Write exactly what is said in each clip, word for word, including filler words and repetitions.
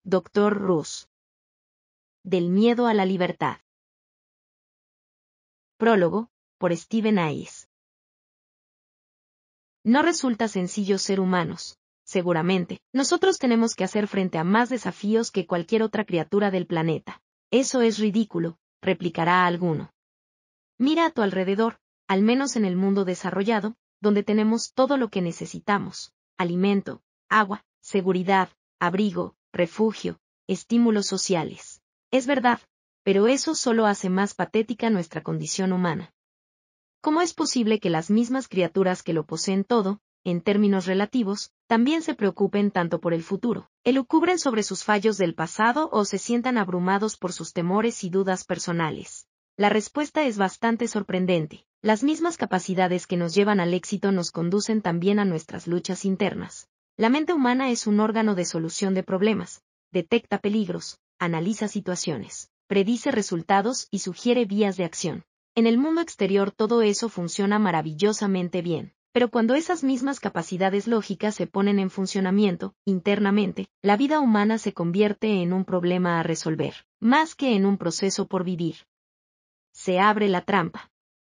doctor Rus. Del miedo a la libertad. Prólogo, por Steven Hayes. No resulta sencillo ser humanos, seguramente. Nosotros tenemos que hacer frente a más desafíos que cualquier otra criatura del planeta. Eso es ridículo, replicará alguno. Mira a tu alrededor, al menos en el mundo desarrollado, donde tenemos todo lo que necesitamos: alimento, agua, seguridad, abrigo, refugio, estímulos sociales. Es verdad, pero eso solo hace más patética nuestra condición humana. ¿Cómo es posible que las mismas criaturas que lo poseen todo, en términos relativos, también se preocupen tanto por el futuro, elucubren sobre sus fallos del pasado o se sientan abrumados por sus temores y dudas personales? La respuesta es bastante sorprendente. Las mismas capacidades que nos llevan al éxito nos conducen también a nuestras luchas internas. La mente humana es un órgano de solución de problemas, detecta peligros, analiza situaciones, predice resultados y sugiere vías de acción. En el mundo exterior todo eso funciona maravillosamente bien, pero cuando esas mismas capacidades lógicas se ponen en funcionamiento, internamente, la vida humana se convierte en un problema a resolver, más que en un proceso por vivir. Se abre la trampa.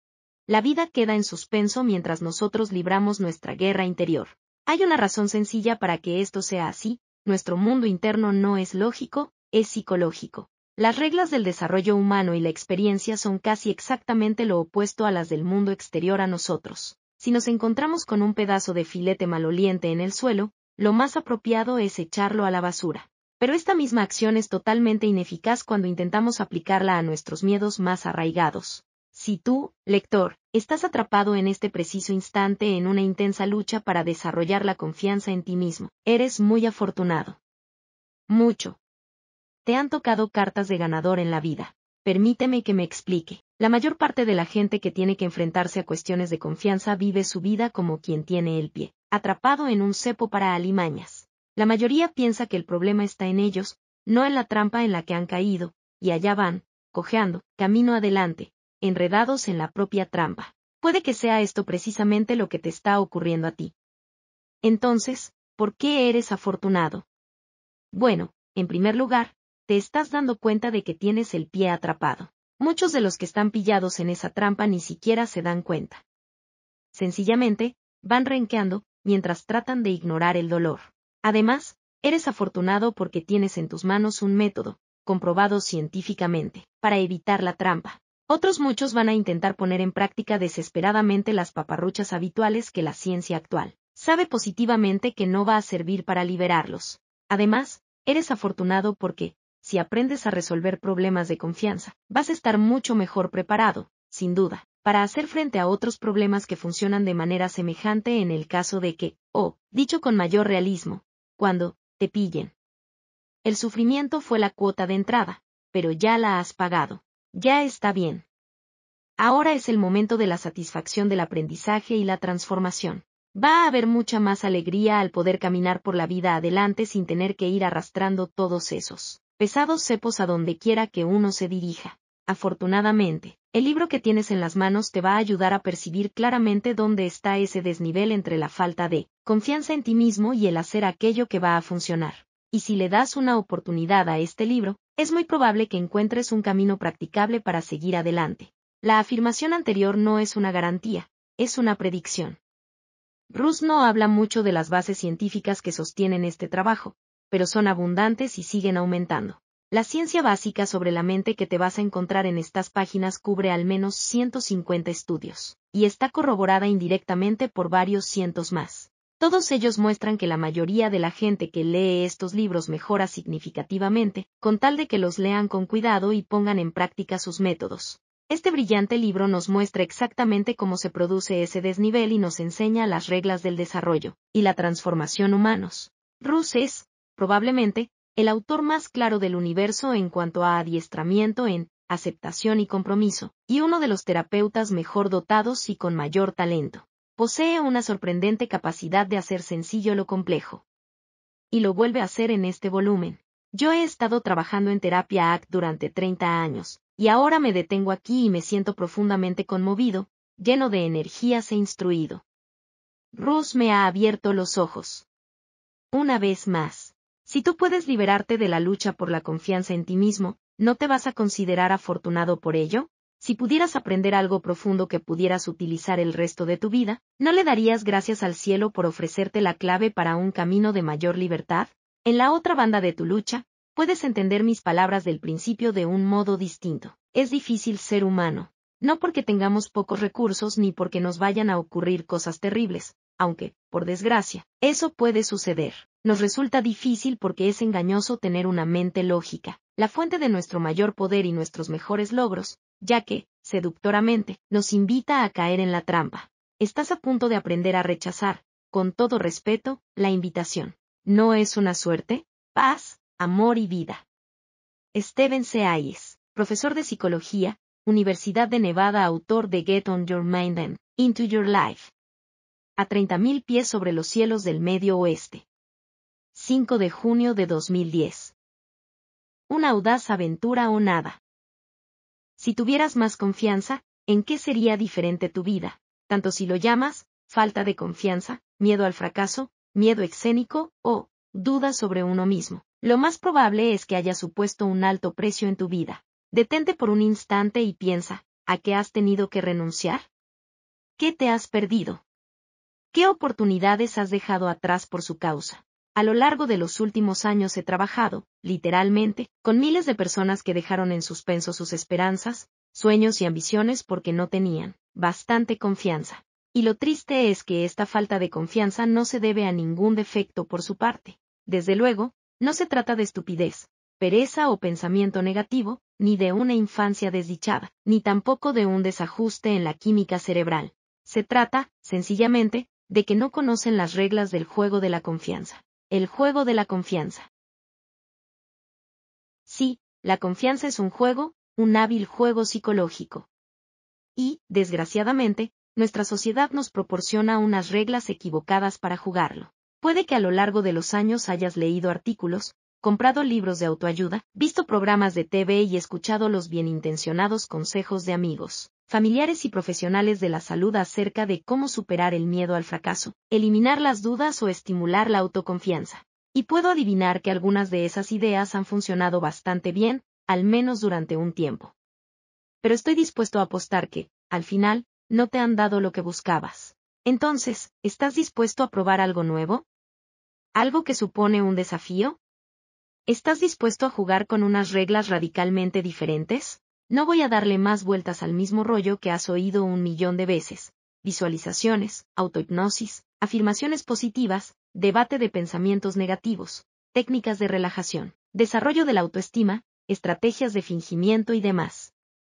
La vida queda en suspenso mientras nosotros libramos nuestra guerra interior. Hay una razón sencilla para que esto sea así: nuestro mundo interno no es lógico, es psicológico. Las reglas del desarrollo humano y la experiencia son casi exactamente lo opuesto a las del mundo exterior a nosotros. Si nos encontramos con un pedazo de filete maloliente en el suelo, lo más apropiado es echarlo a la basura. Pero esta misma acción es totalmente ineficaz cuando intentamos aplicarla a nuestros miedos más arraigados. Si tú, lector, estás atrapado en este preciso instante en una intensa lucha para desarrollar la confianza en ti mismo, eres muy afortunado. Mucho. Te han tocado cartas de ganador en la vida. Permíteme que me explique. La mayor parte de la gente que tiene que enfrentarse a cuestiones de confianza vive su vida como quien tiene el pie atrapado en un cepo para alimañas. La mayoría piensa que el problema está en ellos, no en la trampa en la que han caído, y allá van, cojeando, camino adelante, enredados en la propia trampa. Puede que sea esto precisamente lo que te está ocurriendo a ti. Entonces, ¿por qué eres afortunado? Bueno, en primer lugar, te estás dando cuenta de que tienes el pie atrapado. Muchos de los que están pillados en esa trampa ni siquiera se dan cuenta. Sencillamente, van renqueando, mientras tratan de ignorar el dolor. Además, eres afortunado porque tienes en tus manos un método, comprobado científicamente, para evitar la trampa. Otros muchos van a intentar poner en práctica desesperadamente las paparruchas habituales que la ciencia actual sabe positivamente que no va a servir para liberarlos. Además, eres afortunado porque, si aprendes a resolver problemas de confianza, vas a estar mucho mejor preparado, sin duda, para hacer frente a otros problemas que funcionan de manera semejante en el caso de que, o, dicho con mayor realismo, cuando te pillen. El sufrimiento fue la cuota de entrada, pero ya la has pagado. Ya está bien. Ahora es el momento de la satisfacción del aprendizaje y la transformación. Va a haber mucha más alegría al poder caminar por la vida adelante sin tener que ir arrastrando todos esos pesados cepos a donde quiera que uno se dirija. Afortunadamente, el libro que tienes en las manos te va a ayudar a percibir claramente dónde está ese desnivel entre la falta de confianza en ti mismo y el hacer aquello que va a funcionar. Y si le das una oportunidad a este libro, es muy probable que encuentres un camino practicable para seguir adelante. La afirmación anterior no es una garantía, es una predicción. Rus no habla mucho de las bases científicas que sostienen este trabajo, pero son abundantes y siguen aumentando. La ciencia básica sobre la mente que te vas a encontrar en estas páginas cubre al menos ciento cincuenta estudios, y está corroborada indirectamente por varios cientos más. Todos ellos muestran que la mayoría de la gente que lee estos libros mejora significativamente, con tal de que los lean con cuidado y pongan en práctica sus métodos. Este brillante libro nos muestra exactamente cómo se produce ese desnivel y nos enseña las reglas del desarrollo y la transformación humanos. Rus es, probablemente, el autor más claro del universo en cuanto a adiestramiento en aceptación y compromiso, y uno de los terapeutas mejor dotados y con mayor talento. Posee una sorprendente capacidad de hacer sencillo lo complejo. Y lo vuelve a hacer en este volumen. Yo he estado trabajando en terapia A C T durante treinta años, y ahora me detengo aquí y me siento profundamente conmovido, lleno de energías e instruido. Rus me ha abierto los ojos. Una vez más. Si tú puedes liberarte de la lucha por la confianza en ti mismo, ¿no te vas a considerar afortunado por ello? Si pudieras aprender algo profundo que pudieras utilizar el resto de tu vida, ¿no le darías gracias al cielo por ofrecerte la clave para un camino de mayor libertad? En la otra banda de tu lucha, puedes entender mis palabras del principio de un modo distinto. Es difícil ser humano. No porque tengamos pocos recursos ni porque nos vayan a ocurrir cosas terribles, aunque, por desgracia, eso puede suceder. Nos resulta difícil porque es engañoso tener una mente lógica, la fuente de nuestro mayor poder y nuestros mejores logros, ya que, seductoramente, nos invita a caer en la trampa. Estás a punto de aprender a rechazar, con todo respeto, la invitación. ¿No es una suerte? Paz, amor y vida. Stephen C. Hayes, profesor de psicología, Universidad de Nevada, autor de Get on Your Mind and Into Your Life. A treinta mil pies sobre los cielos del Medio Oeste. cinco de junio de dos mil diez. Una audaz aventura o nada. Si tuvieras más confianza, ¿en qué sería diferente tu vida? Tanto si lo llamas, falta de confianza, miedo al fracaso, miedo escénico, o duda sobre uno mismo. Lo más probable es que hayas supuesto un alto precio en tu vida. Detente por un instante y piensa, ¿a qué has tenido que renunciar? ¿Qué te has perdido? ¿Qué oportunidades has dejado atrás por su causa? A lo largo de los últimos años he trabajado, literalmente, con miles de personas que dejaron en suspenso sus esperanzas, sueños y ambiciones porque no tenían bastante confianza. Y lo triste es que esta falta de confianza no se debe a ningún defecto por su parte. Desde luego, no se trata de estupidez, pereza o pensamiento negativo, ni de una infancia desdichada, ni tampoco de un desajuste en la química cerebral. Se trata, sencillamente, de que no conocen las reglas del juego de la confianza. El juego de la confianza. Sí, la confianza es un juego, un hábil juego psicológico. Y, desgraciadamente, nuestra sociedad nos proporciona unas reglas equivocadas para jugarlo. Puede que a lo largo de los años hayas leído artículos, comprado libros de autoayuda, visto programas de T V y escuchado los bienintencionados consejos de amigos, familiares y profesionales de la salud acerca de cómo superar el miedo al fracaso, eliminar las dudas o estimular la autoconfianza. Y puedo adivinar que algunas de esas ideas han funcionado bastante bien, al menos durante un tiempo. Pero estoy dispuesto a apostar que, al final, no te han dado lo que buscabas. Entonces, ¿estás dispuesto a probar algo nuevo? ¿Algo que supone un desafío? ¿Estás dispuesto a jugar con unas reglas radicalmente diferentes? No voy a darle más vueltas al mismo rollo que has oído un millón de veces. Visualizaciones, autohipnosis, afirmaciones positivas, debate de pensamientos negativos, técnicas de relajación, desarrollo de la autoestima, estrategias de fingimiento y demás.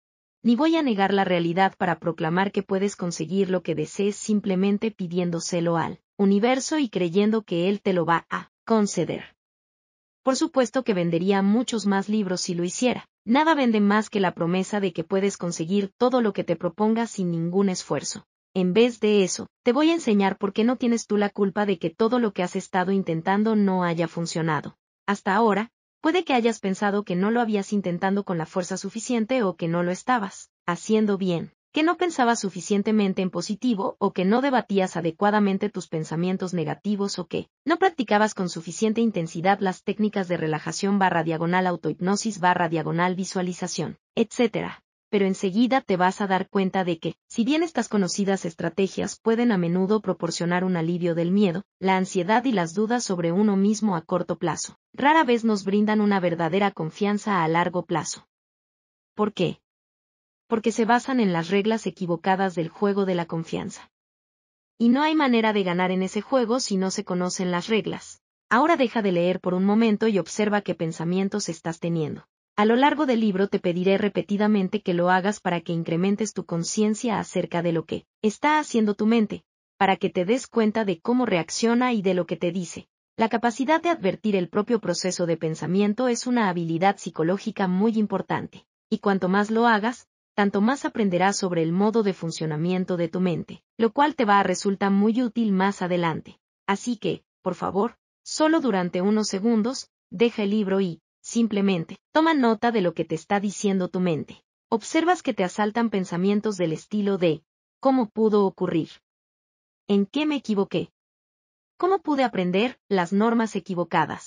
Ni voy a negar la realidad para proclamar que puedes conseguir lo que desees simplemente pidiéndoselo al universo y creyendo que él te lo va a conceder. Por supuesto que vendería muchos más libros si lo hiciera. Nada vende más que la promesa de que puedes conseguir todo lo que te propongas sin ningún esfuerzo. En vez de eso, te voy a enseñar por qué no tienes tú la culpa de que todo lo que has estado intentando no haya funcionado. Hasta ahora, puede que hayas pensado que no lo habías intentando con la fuerza suficiente o que no lo estabas haciendo bien, que no pensabas suficientemente en positivo o que no debatías adecuadamente tus pensamientos negativos o que no practicabas con suficiente intensidad las técnicas de relajación barra diagonal autohipnosis barra diagonal visualización, etcétera. Pero enseguida te vas a dar cuenta de que, si bien estas conocidas estrategias pueden a menudo proporcionar un alivio del miedo, la ansiedad y las dudas sobre uno mismo a corto plazo, rara vez nos brindan una verdadera confianza a largo plazo. ¿Por qué? Porque se basan en las reglas equivocadas del juego de la confianza. Y no hay manera de ganar en ese juego si no se conocen las reglas. Ahora deja de leer por un momento y observa qué pensamientos estás teniendo. A lo largo del libro te pediré repetidamente que lo hagas para que incrementes tu conciencia acerca de lo que está haciendo tu mente, para que te des cuenta de cómo reacciona y de lo que te dice. La capacidad de advertir el propio proceso de pensamiento es una habilidad psicológica muy importante, y cuanto más lo hagas, tanto más aprenderás sobre el modo de funcionamiento de tu mente, lo cual te va a resultar muy útil más adelante. Así que, por favor, solo durante unos segundos, deja el libro y, simplemente, toma nota de lo que te está diciendo tu mente. Observas que te asaltan pensamientos del estilo de, ¿cómo pudo ocurrir? ¿En qué me equivoqué? ¿Cómo pude aprender las normas equivocadas?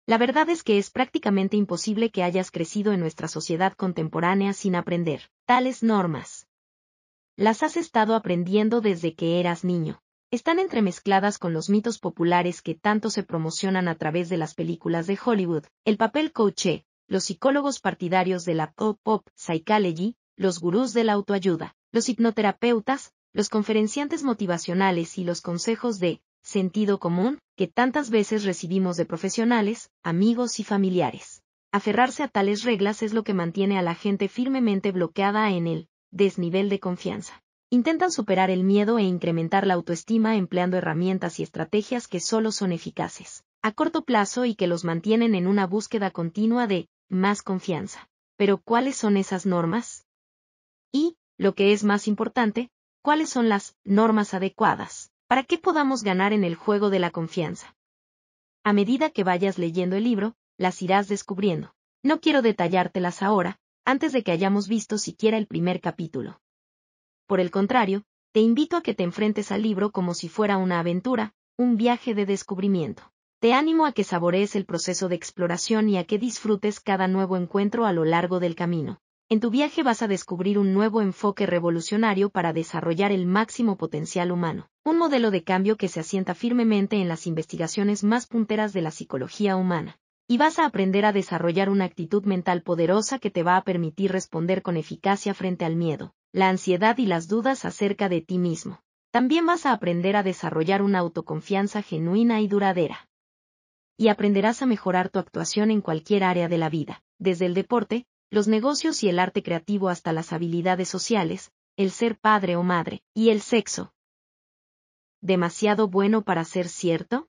La verdad es que es prácticamente imposible que hayas crecido en nuestra sociedad contemporánea sin aprender tales normas. Las has estado aprendiendo desde que eras niño. Están entremezcladas con los mitos populares que tanto se promocionan a través de las películas de Hollywood, el papel coachee, los psicólogos partidarios de la pop psychology, los gurús de la autoayuda, los hipnoterapeutas, los conferenciantes motivacionales y los consejos de sentido común que tantas veces recibimos de profesionales, amigos y familiares. Aferrarse a tales reglas es lo que mantiene a la gente firmemente bloqueada en el desnivel de confianza. Intentan superar el miedo e incrementar la autoestima empleando herramientas y estrategias que solo son eficaces a corto plazo y que los mantienen en una búsqueda continua de más confianza. Pero ¿cuáles son esas normas? Y, lo que es más importante, ¿cuáles son las normas adecuadas para que podamos ganar en el juego de la confianza? A medida que vayas leyendo el libro, las irás descubriendo. No quiero detallártelas ahora, antes de que hayamos visto siquiera el primer capítulo. Por el contrario, te invito a que te enfrentes al libro como si fuera una aventura, un viaje de descubrimiento. Te animo a que saborees el proceso de exploración y a que disfrutes cada nuevo encuentro a lo largo del camino. En tu viaje vas a descubrir un nuevo enfoque revolucionario para desarrollar el máximo potencial humano, un modelo de cambio que se asienta firmemente en las investigaciones más punteras de la psicología humana. Y vas a aprender a desarrollar una actitud mental poderosa que te va a permitir responder con eficacia frente al miedo, la ansiedad y las dudas acerca de ti mismo. También vas a aprender a desarrollar una autoconfianza genuina y duradera. Y aprenderás a mejorar tu actuación en cualquier área de la vida, desde el deporte, los negocios y el arte creativo hasta las habilidades sociales, el ser padre o madre, y el sexo. ¿Demasiado bueno para ser cierto?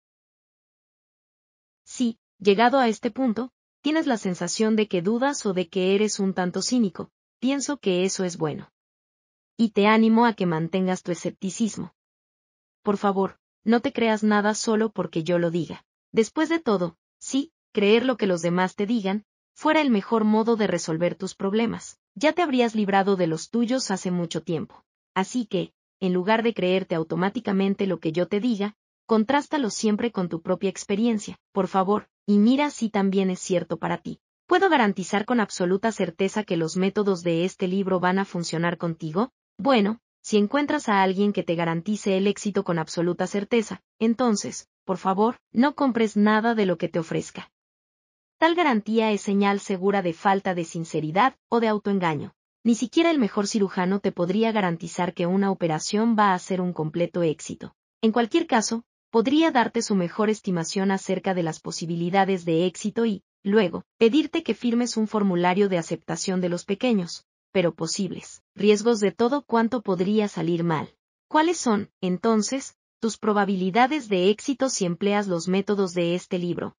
Sí, llegado a este punto, tienes la sensación de que dudas o de que eres un tanto cínico. Pienso que eso es bueno. Y te animo a que mantengas tu escepticismo. Por favor, no te creas nada solo porque yo lo diga. Después de todo, sí, creer lo que los demás te digan, fuera el mejor modo de resolver tus problemas. Ya te habrías librado de los tuyos hace mucho tiempo. Así que, en lugar de creerte automáticamente lo que yo te diga, contrástalo siempre con tu propia experiencia, por favor, y mira si también es cierto para ti. ¿Puedo garantizar con absoluta certeza que los métodos de este libro van a funcionar contigo? Bueno, si encuentras a alguien que te garantice el éxito con absoluta certeza, entonces, por favor, no compres nada de lo que te ofrezca. Tal garantía es señal segura de falta de sinceridad o de autoengaño. Ni siquiera el mejor cirujano te podría garantizar que una operación va a ser un completo éxito. En cualquier caso, podría darte su mejor estimación acerca de las posibilidades de éxito y, luego, pedirte que firmes un formulario de aceptación de los pequeños, pero posibles, riesgos de todo cuanto podría salir mal. ¿Cuáles son, entonces, tus probabilidades de éxito si empleas los métodos de este libro?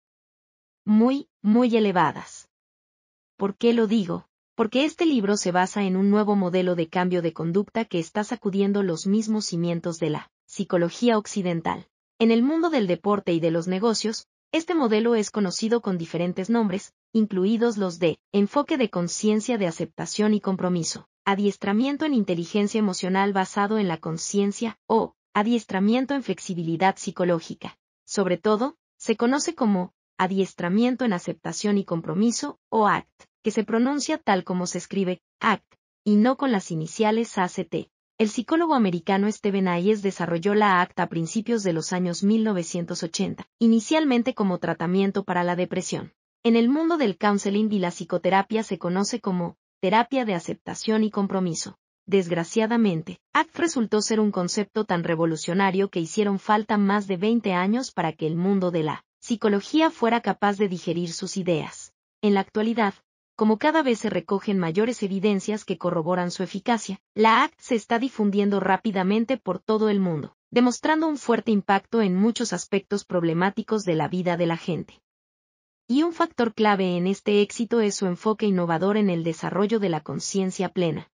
Muy, muy elevadas. ¿Por qué lo digo? Porque este libro se basa en un nuevo modelo de cambio de conducta que está sacudiendo los mismos cimientos de la psicología occidental. En el mundo del deporte y de los negocios, este modelo es conocido con diferentes nombres, incluidos los de enfoque de conciencia de aceptación y compromiso, adiestramiento en inteligencia emocional basado en la conciencia o adiestramiento en flexibilidad psicológica. Sobre todo, se conoce como adiestramiento en aceptación y compromiso o A C T, que se pronuncia tal como se escribe A C T, y no con las iniciales A C T. El psicólogo americano Stephen Hayes desarrolló la A C T a principios de los años mil novecientos ochenta, inicialmente como tratamiento para la depresión. En el mundo del counseling y la psicoterapia se conoce como terapia de aceptación y compromiso. Desgraciadamente, A C T resultó ser un concepto tan revolucionario que hicieron falta más de veinte años para que el mundo de la psicología fuera capaz de digerir sus ideas. En la actualidad, como cada vez se recogen mayores evidencias que corroboran su eficacia, la A C T se está difundiendo rápidamente por todo el mundo, demostrando un fuerte impacto en muchos aspectos problemáticos de la vida de la gente. Y un factor clave en este éxito es su enfoque innovador en el desarrollo de la conciencia plena.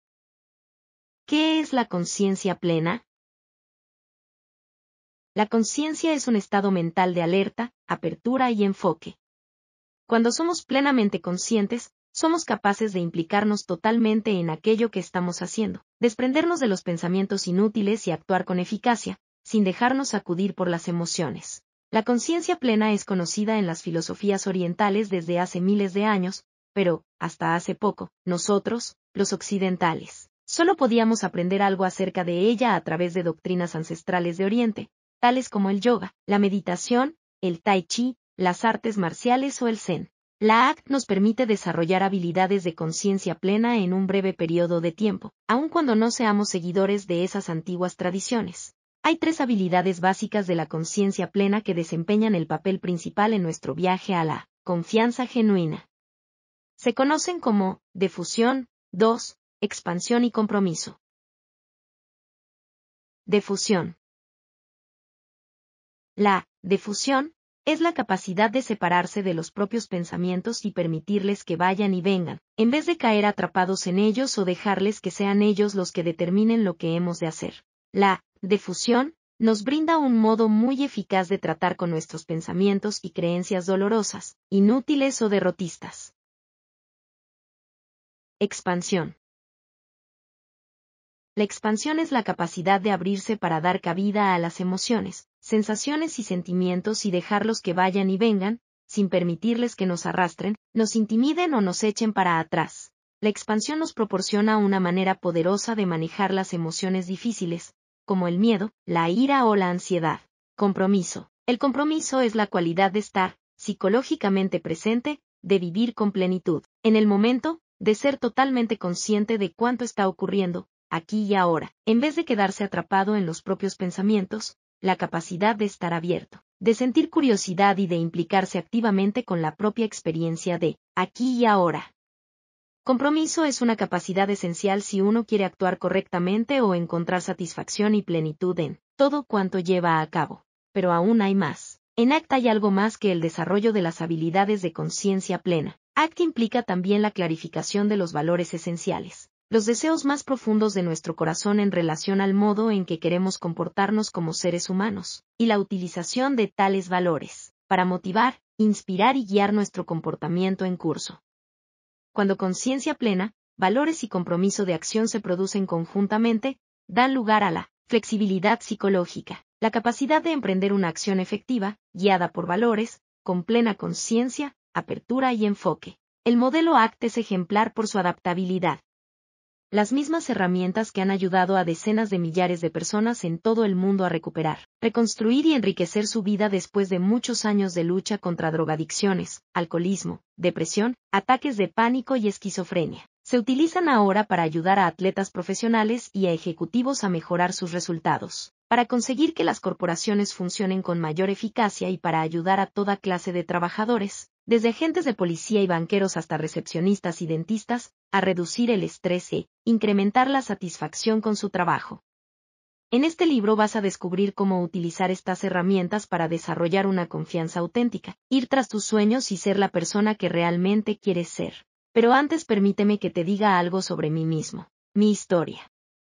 ¿Qué es la conciencia plena? La conciencia es un estado mental de alerta, apertura y enfoque. Cuando somos plenamente conscientes, somos capaces de implicarnos totalmente en aquello que estamos haciendo, desprendernos de los pensamientos inútiles y actuar con eficacia, sin dejarnos sacudir por las emociones. La conciencia plena es conocida en las filosofías orientales desde hace miles de años, pero, hasta hace poco, nosotros, los occidentales, solo podíamos aprender algo acerca de ella a través de doctrinas ancestrales de Oriente, tales como el yoga, la meditación, el tai chi, las artes marciales o el zen. La A C T nos permite desarrollar habilidades de conciencia plena en un breve periodo de tiempo, aun cuando no seamos seguidores de esas antiguas tradiciones. Hay tres habilidades básicas de la conciencia plena que desempeñan el papel principal en nuestro viaje a la confianza genuina. Se conocen como defusión, dos, expansión y compromiso. Defusión. La defusión es la capacidad de separarse de los propios pensamientos y permitirles que vayan y vengan, en vez de caer atrapados en ellos o dejarles que sean ellos los que determinen lo que hemos de hacer. La defusión nos brinda un modo muy eficaz de tratar con nuestros pensamientos y creencias dolorosas, inútiles o derrotistas. Expansión. La expansión es la capacidad de abrirse para dar cabida a las emociones, sensaciones y sentimientos y dejarlos que vayan y vengan, sin permitirles que nos arrastren, nos intimiden o nos echen para atrás. La expansión nos proporciona una manera poderosa de manejar las emociones difíciles, como el miedo, la ira o la ansiedad. Compromiso. El compromiso es la cualidad de estar psicológicamente presente, de vivir con plenitud, en el momento, de ser totalmente consciente de cuánto está ocurriendo, aquí y ahora, en vez de quedarse atrapado en los propios pensamientos, la capacidad de estar abierto, de sentir curiosidad y de implicarse activamente con la propia experiencia de aquí y ahora. Compromiso es una capacidad esencial si uno quiere actuar correctamente o encontrar satisfacción y plenitud en todo cuanto lleva a cabo. Pero aún hay más. En A C T hay algo más que el desarrollo de las habilidades de conciencia plena. A C T implica también la clarificación de los valores esenciales, los deseos más profundos de nuestro corazón en relación al modo en que queremos comportarnos como seres humanos, y la utilización de tales valores, para motivar, inspirar y guiar nuestro comportamiento en curso. Cuando conciencia plena, valores y compromiso de acción se producen conjuntamente, dan lugar a la flexibilidad psicológica, la capacidad de emprender una acción efectiva, guiada por valores, con plena conciencia, apertura y enfoque. El modelo A C T es ejemplar por su adaptabilidad. Las mismas herramientas que han ayudado a decenas de millares de personas en todo el mundo a recuperar, reconstruir y enriquecer su vida después de muchos años de lucha contra drogadicciones, alcoholismo, depresión, ataques de pánico y esquizofrenia, se utilizan ahora para ayudar a atletas profesionales y a ejecutivos a mejorar sus resultados, para conseguir que las corporaciones funcionen con mayor eficacia y para ayudar a toda clase de trabajadores, desde agentes de policía y banqueros hasta recepcionistas y dentistas, a reducir el estrés e incrementar la satisfacción con su trabajo. En este libro vas a descubrir cómo utilizar estas herramientas para desarrollar una confianza auténtica, ir tras tus sueños y ser la persona que realmente quieres ser. Pero antes permíteme que te diga algo sobre mí mismo, mi historia.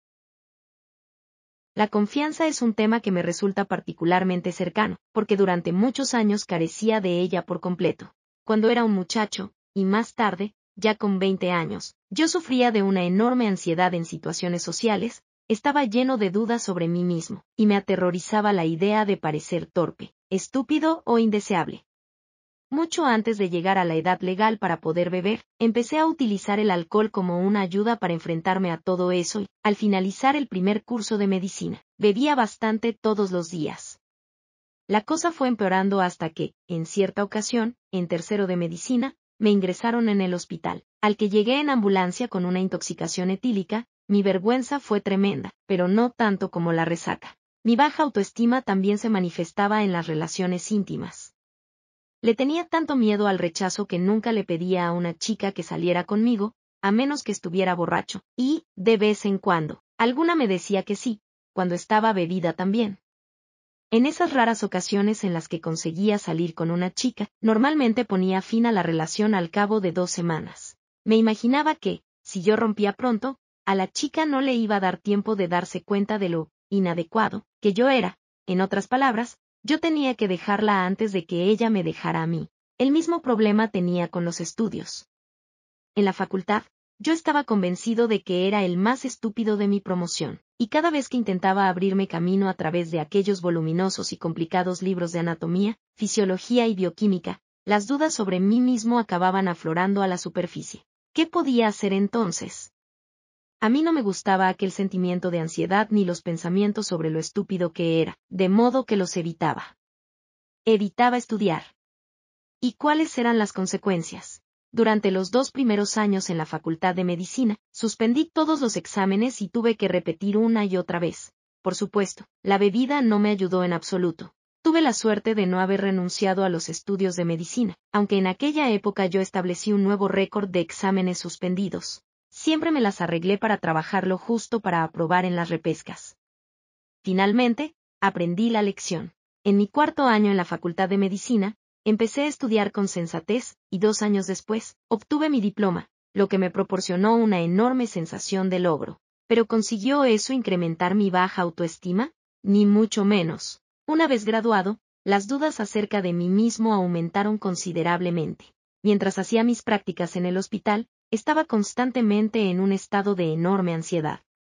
La confianza es un tema que me resulta particularmente cercano, porque durante muchos años carecía de ella por completo. Cuando era un muchacho, y más tarde, ya con veinte años, yo sufría de una enorme ansiedad en situaciones sociales, estaba lleno de dudas sobre mí mismo, y me aterrorizaba la idea de parecer torpe, estúpido o indeseable. Mucho antes de llegar a la edad legal para poder beber, empecé a utilizar el alcohol como una ayuda para enfrentarme a todo eso y, al finalizar el primer curso de medicina, bebía bastante todos los días. La cosa fue empeorando hasta que, en cierta ocasión, en tercero de medicina, me ingresaron en el hospital, al que llegué en ambulancia con una intoxicación etílica. Mi vergüenza fue tremenda, pero no tanto como la resaca. Mi baja autoestima también se manifestaba en las relaciones íntimas. Le tenía tanto miedo al rechazo que nunca le pedía a una chica que saliera conmigo, a menos que estuviera borracho, y, de vez en cuando, alguna me decía que sí, cuando estaba bebida también. En esas raras ocasiones en las que conseguía salir con una chica, normalmente ponía fin a la relación al cabo de dos semanas. Me imaginaba que, si yo rompía pronto, a la chica no le iba a dar tiempo de darse cuenta de lo inadecuado que yo era. En otras palabras, yo tenía que dejarla antes de que ella me dejara a mí. El mismo problema tenía con los estudios. En la facultad, Yo estaba convencido de que era el más estúpido de mi promoción, y cada vez que intentaba abrirme camino a través de aquellos voluminosos y complicados libros de anatomía, fisiología y bioquímica, las dudas sobre mí mismo acababan aflorando a la superficie. ¿Qué podía hacer entonces? A mí no me gustaba aquel sentimiento de ansiedad ni los pensamientos sobre lo estúpido que era, de modo que los evitaba. Evitaba estudiar. ¿Y cuáles eran las consecuencias? Durante los dos primeros años en la Facultad de Medicina, suspendí todos los exámenes y tuve que repetir una y otra vez. Por supuesto, la bebida no me ayudó en absoluto. Tuve la suerte de no haber renunciado a los estudios de medicina, aunque en aquella época yo establecí un nuevo récord de exámenes suspendidos. Siempre me las arreglé para trabajar lo justo para aprobar en las repescas. Finalmente, aprendí la lección. En mi cuarto año en la Facultad de Medicina, empecé a estudiar con sensatez, y dos años después, obtuve mi diploma, lo que me proporcionó una enorme sensación de logro. ¿Pero consiguió eso incrementar mi baja autoestima? Ni mucho menos. Una vez graduado, las dudas acerca de mí mismo aumentaron considerablemente. Mientras hacía mis prácticas en el hospital, estaba constantemente en un estado de enorme ansiedad.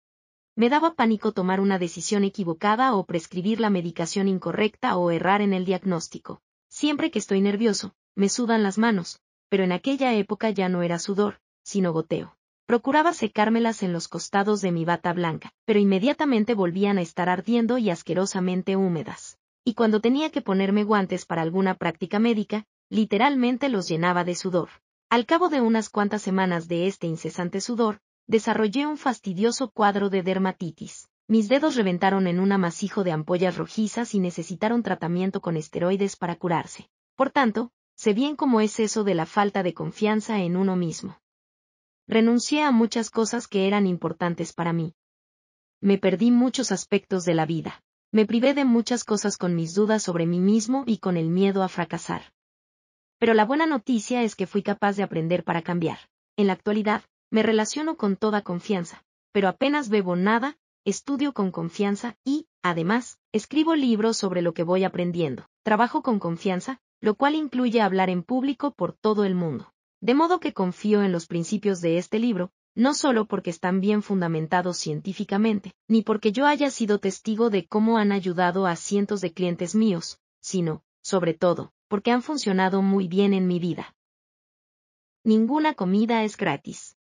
Me daba pánico tomar una decisión equivocada o prescribir la medicación incorrecta o errar en el diagnóstico. Siempre que estoy nervioso, me sudan las manos, pero en aquella época ya no era sudor, sino goteo. Procuraba secármelas en los costados de mi bata blanca, pero inmediatamente volvían a estar ardiendo y asquerosamente húmedas. Y cuando tenía que ponerme guantes para alguna práctica médica, literalmente los llenaba de sudor. Al cabo de unas cuantas semanas de este incesante sudor, desarrollé un fastidioso cuadro de dermatitis. Mis dedos reventaron en un amasijo de ampollas rojizas y necesitaron tratamiento con esteroides para curarse. Por tanto, sé bien cómo es eso de la falta de confianza en uno mismo. Renuncié a muchas cosas que eran importantes para mí. Me perdí muchos aspectos de la vida. Me privé de muchas cosas con mis dudas sobre mí mismo y con el miedo a fracasar. Pero la buena noticia es que fui capaz de aprender para cambiar. En la actualidad, me relaciono con toda confianza, pero apenas bebo nada, estudio con confianza y, además, escribo libros sobre lo que voy aprendiendo. Trabajo con confianza, lo cual incluye hablar en público por todo el mundo. De modo que confío en los principios de este libro, no solo porque están bien fundamentados científicamente, ni porque yo haya sido testigo de cómo han ayudado a cientos de clientes míos, sino, sobre todo, porque han funcionado muy bien en mi vida. Ninguna comida es gratis.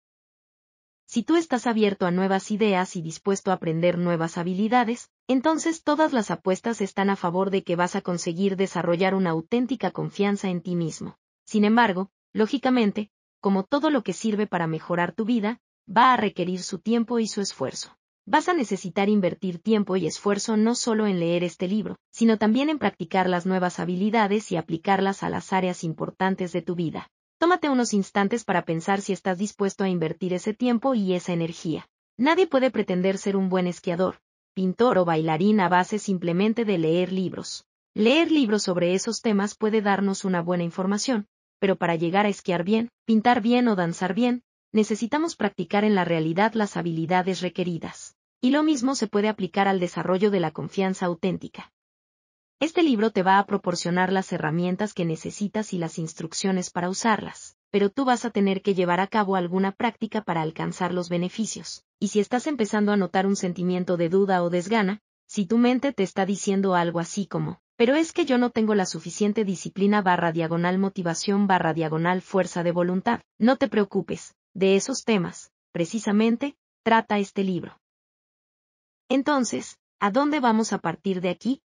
Si tú estás abierto a nuevas ideas y dispuesto a aprender nuevas habilidades, entonces todas las apuestas están a favor de que vas a conseguir desarrollar una auténtica confianza en ti mismo. Sin embargo, lógicamente, como todo lo que sirve para mejorar tu vida, va a requerir su tiempo y su esfuerzo. Vas a necesitar invertir tiempo y esfuerzo no solo en leer este libro, sino también en practicar las nuevas habilidades y aplicarlas a las áreas importantes de tu vida. Tómate unos instantes para pensar si estás dispuesto a invertir ese tiempo y esa energía. Nadie puede pretender ser un buen esquiador, pintor o bailarín a base simplemente de leer libros. Leer libros sobre esos temas puede darnos una buena información, pero para llegar a esquiar bien, pintar bien o danzar bien, necesitamos practicar en la realidad las habilidades requeridas. Y lo mismo se puede aplicar al desarrollo de la confianza auténtica. Este libro te va a proporcionar las herramientas que necesitas y las instrucciones para usarlas, pero tú vas a tener que llevar a cabo alguna práctica para alcanzar los beneficios. Y si estás empezando a notar un sentimiento de duda o desgana, si tu mente te está diciendo algo así como, pero es que yo no tengo la suficiente disciplina barra diagonal motivación barra diagonal fuerza de voluntad, no te preocupes, de esos temas, precisamente, trata este libro. Entonces, ¿a dónde vamos a partir de aquí?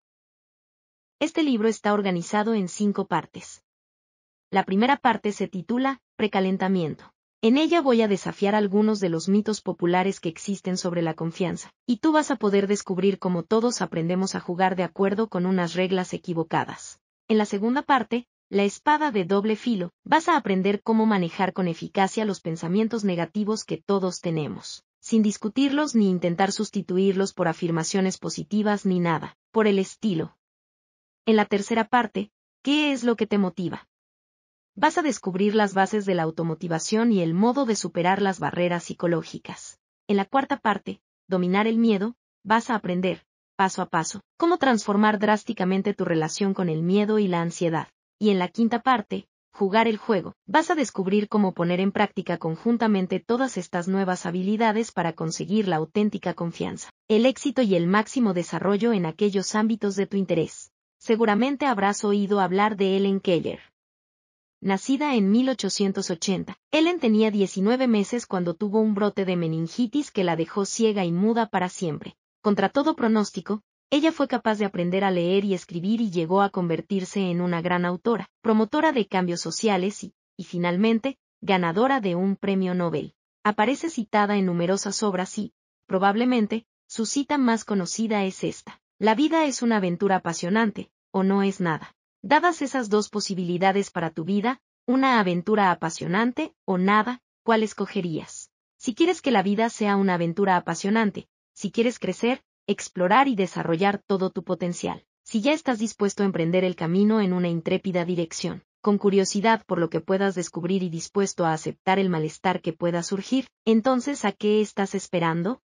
Este libro está organizado en cinco partes. La primera parte se titula Precalentamiento. En ella voy a desafiar algunos de los mitos populares que existen sobre la confianza, y tú vas a poder descubrir cómo todos aprendemos a jugar de acuerdo con unas reglas equivocadas. En la segunda parte, La espada de doble filo, vas a aprender cómo manejar con eficacia los pensamientos negativos que todos tenemos, sin discutirlos ni intentar sustituirlos por afirmaciones positivas ni nada, por el estilo. En la tercera parte, ¿qué es lo que te motiva? Vas a descubrir las bases de la automotivación y el modo de superar las barreras psicológicas. En la cuarta parte, Dominar el miedo, vas a aprender, paso a paso, cómo transformar drásticamente tu relación con el miedo y la ansiedad. Y en la quinta parte, jugar el juego. Vas a descubrir cómo poner en práctica conjuntamente todas estas nuevas habilidades para conseguir la auténtica confianza, el éxito y el máximo desarrollo en aquellos ámbitos de tu interés. Seguramente habrás oído hablar de Helen Keller. Nacida en mil ochocientos ochenta, Helen tenía diecinueve meses cuando tuvo un brote de meningitis que la dejó ciega y muda para siempre. Contra todo pronóstico, ella fue capaz de aprender a leer y escribir y llegó a convertirse en una gran autora, promotora de cambios sociales y, y finalmente, ganadora de un premio Nobel. Aparece citada en numerosas obras y, probablemente, su cita más conocida es esta: la vida es una aventura apasionante, o no es nada. Dadas esas dos posibilidades para tu vida, una aventura apasionante o nada, ¿cuál escogerías? Si quieres que la vida sea una aventura apasionante, si quieres crecer, explorar y desarrollar todo tu potencial, si ya estás dispuesto a emprender el camino en una intrépida dirección, con curiosidad por lo que puedas descubrir y dispuesto a aceptar el malestar que pueda surgir, entonces ¿a qué estás esperando?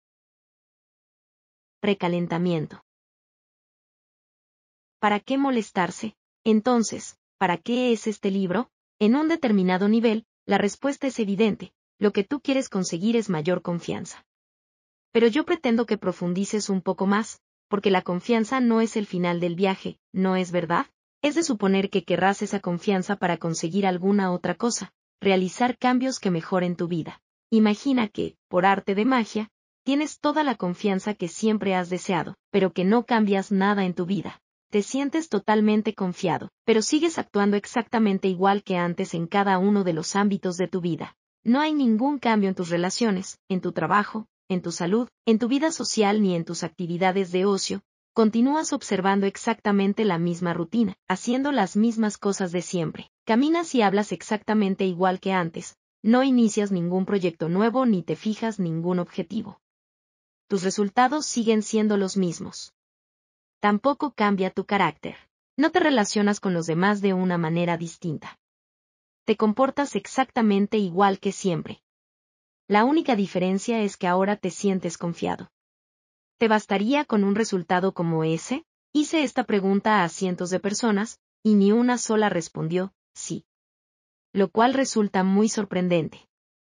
Recalentamiento. ¿Para qué molestarse? Entonces, ¿para qué es este libro? En un determinado nivel, la respuesta es evidente: lo que tú quieres conseguir es mayor confianza. Pero yo pretendo que profundices un poco más, porque la confianza no es el final del viaje, ¿no es verdad? Es de suponer que querrás esa confianza para conseguir alguna otra cosa, realizar cambios que mejoren tu vida. Imagina que, por arte de magia, tienes toda la confianza que siempre has deseado, pero que no cambias nada en tu vida. Te sientes totalmente confiado, pero sigues actuando exactamente igual que antes en cada uno de los ámbitos de tu vida. No hay ningún cambio en tus relaciones, en tu trabajo, en tu salud, en tu vida social ni en tus actividades de ocio. Continúas observando exactamente la misma rutina, haciendo las mismas cosas de siempre. Caminas y hablas exactamente igual que antes. No inicias ningún proyecto nuevo ni te fijas ningún objetivo. Tus resultados siguen siendo los mismos. Tampoco cambia tu carácter. No te relacionas con los demás de una manera distinta. Te comportas exactamente igual que siempre. La única diferencia es que ahora te sientes confiado. ¿Te bastaría con un resultado como ese? Hice esta pregunta a cientos de personas, y ni una sola respondió sí. Lo cual resulta muy sorprendente.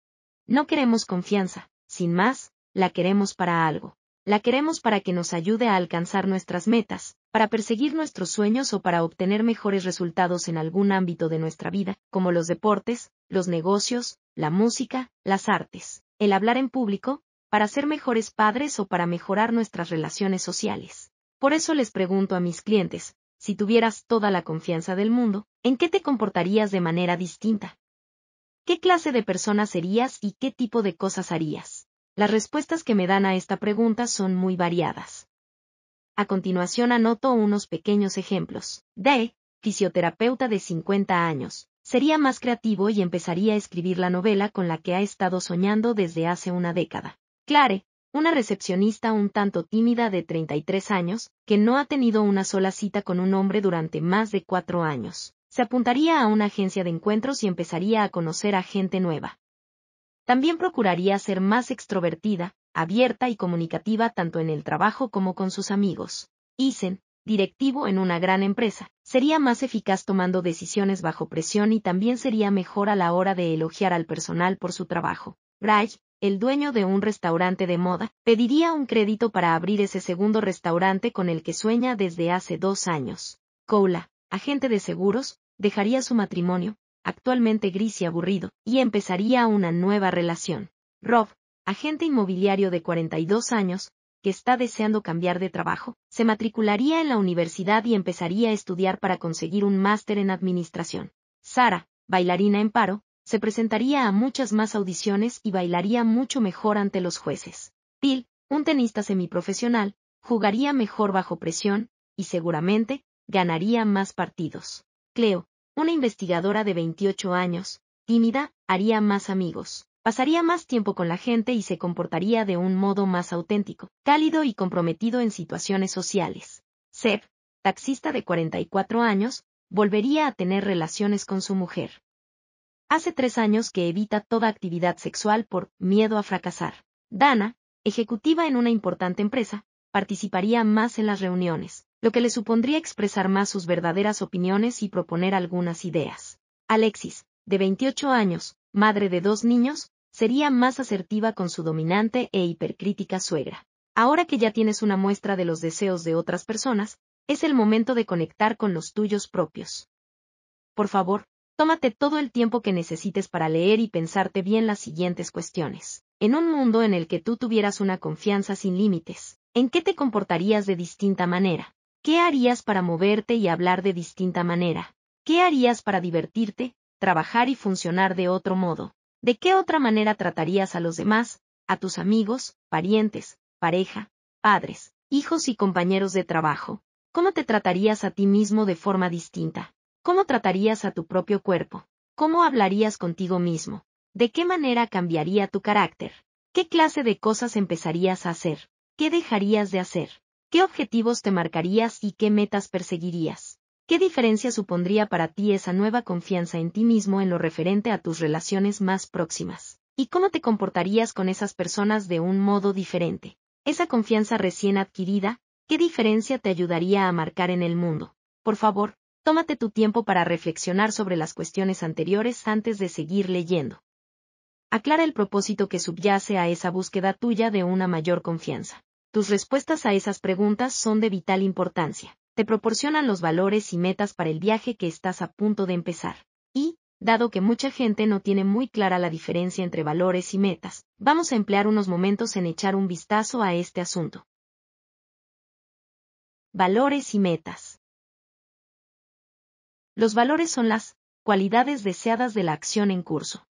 No queremos confianza, sin más, la queremos para algo. La queremos para que nos ayude a alcanzar nuestras metas, para perseguir nuestros sueños o para obtener mejores resultados en algún ámbito de nuestra vida, como los deportes, los negocios, la música, las artes, el hablar en público, para ser mejores padres o para mejorar nuestras relaciones sociales. Por eso les pregunto a mis clientes: si tuvieras toda la confianza del mundo, ¿en qué te comportarías de manera distinta? ¿Qué clase de persona serías y qué tipo de cosas harías? Las respuestas que me dan a esta pregunta son muy variadas. A continuación anoto unos pequeños ejemplos. D. Fisioterapeuta de cincuenta años. Sería más creativo y empezaría a escribir la novela con la que ha estado soñando desde hace una década. Clare, una recepcionista un tanto tímida de treinta y tres años, que no ha tenido una sola cita con un hombre durante más de cuatro años. Se apuntaría a una agencia de encuentros y empezaría a conocer a gente nueva. También procuraría ser más extrovertida, abierta y comunicativa tanto en el trabajo como con sus amigos. Eisen, directivo en una gran empresa, sería más eficaz tomando decisiones bajo presión y también sería mejor a la hora de elogiar al personal por su trabajo. Gray, el dueño de un restaurante de moda, pediría un crédito para abrir ese segundo restaurante con el que sueña desde hace dos años. Koula, agente de seguros, dejaría su matrimonio, actualmente gris y aburrido, y empezaría una nueva relación. Rob, agente inmobiliario de cuarenta y dos años, que está deseando cambiar de trabajo, se matricularía en la universidad y empezaría a estudiar para conseguir un máster en administración. Sara, bailarina en paro, se presentaría a muchas más audiciones y bailaría mucho mejor ante los jueces. Bill, un tenista semiprofesional, jugaría mejor bajo presión, y seguramente, ganaría más partidos. Cleo, una investigadora de veintiocho años, tímida, haría más amigos, pasaría más tiempo con la gente y se comportaría de un modo más auténtico, cálido y comprometido en situaciones sociales. Seb, taxista de cuarenta y cuatro años, volvería a tener relaciones con su mujer. Hace tres años que evita toda actividad sexual por miedo a fracasar. Dana, ejecutiva en una importante empresa, participaría más en las reuniones, lo que le supondría expresar más sus verdaderas opiniones y proponer algunas ideas. Alexis, de veintiocho años, madre de dos niños, sería más asertiva con su dominante e hipercrítica suegra. Ahora que ya tienes una muestra de los deseos de otras personas, es el momento de conectar con los tuyos propios. Por favor, tómate todo el tiempo que necesites para leer y pensarte bien las siguientes cuestiones. En un mundo en el que tú tuvieras una confianza sin límites, ¿en qué te comportarías de distinta manera? ¿Qué harías para moverte y hablar de distinta manera? ¿Qué harías para divertirte, trabajar y funcionar de otro modo? ¿De qué otra manera tratarías a los demás, a tus amigos, parientes, pareja, padres, hijos y compañeros de trabajo? ¿Cómo te tratarías a ti mismo de forma distinta? ¿Cómo tratarías a tu propio cuerpo? ¿Cómo hablarías contigo mismo? ¿De qué manera cambiaría tu carácter? ¿Qué clase de cosas empezarías a hacer? ¿Qué dejarías de hacer? ¿Qué objetivos te marcarías y qué metas perseguirías? ¿Qué diferencia supondría para ti esa nueva confianza en ti mismo en lo referente a tus relaciones más próximas? ¿Y cómo te comportarías con esas personas de un modo diferente? Esa confianza recién adquirida, ¿qué diferencia te ayudaría a marcar en el mundo? Por favor, tómate tu tiempo para reflexionar sobre las cuestiones anteriores antes de seguir leyendo. Aclara el propósito que subyace a esa búsqueda tuya de una mayor confianza. Tus respuestas a esas preguntas son de vital importancia. Te proporcionan los valores y metas para el viaje que estás a punto de empezar. Y, dado que mucha gente no tiene muy clara la diferencia entre valores y metas, vamos a emplear unos momentos en echar un vistazo a este asunto. Valores y metas. Los valores son las cualidades deseadas de la acción en curso.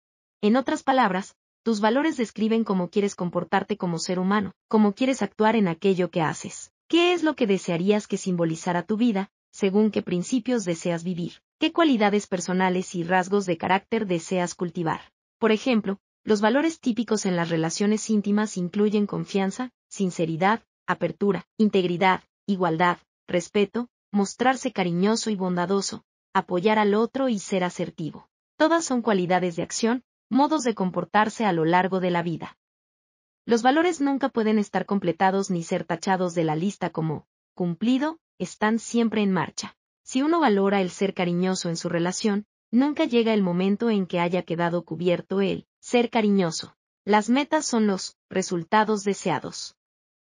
En otras palabras, tus valores describen cómo quieres comportarte como ser humano, cómo quieres actuar en aquello que haces. ¿Qué es lo que desearías que simbolizara tu vida, según qué principios deseas vivir? ¿Qué cualidades personales y rasgos de carácter deseas cultivar? Por ejemplo, los valores típicos en las relaciones íntimas incluyen confianza, sinceridad, apertura, integridad, igualdad, respeto, mostrarse cariñoso y bondadoso, apoyar al otro y ser asertivo. Todas son cualidades de acción, modos de comportarse a lo largo de la vida. Los valores nunca pueden estar completados ni ser tachados de la lista como cumplido, están siempre en marcha. Si uno valora el ser cariñoso en su relación, nunca llega el momento en que haya quedado cubierto el ser cariñoso. Las metas son los resultados deseados.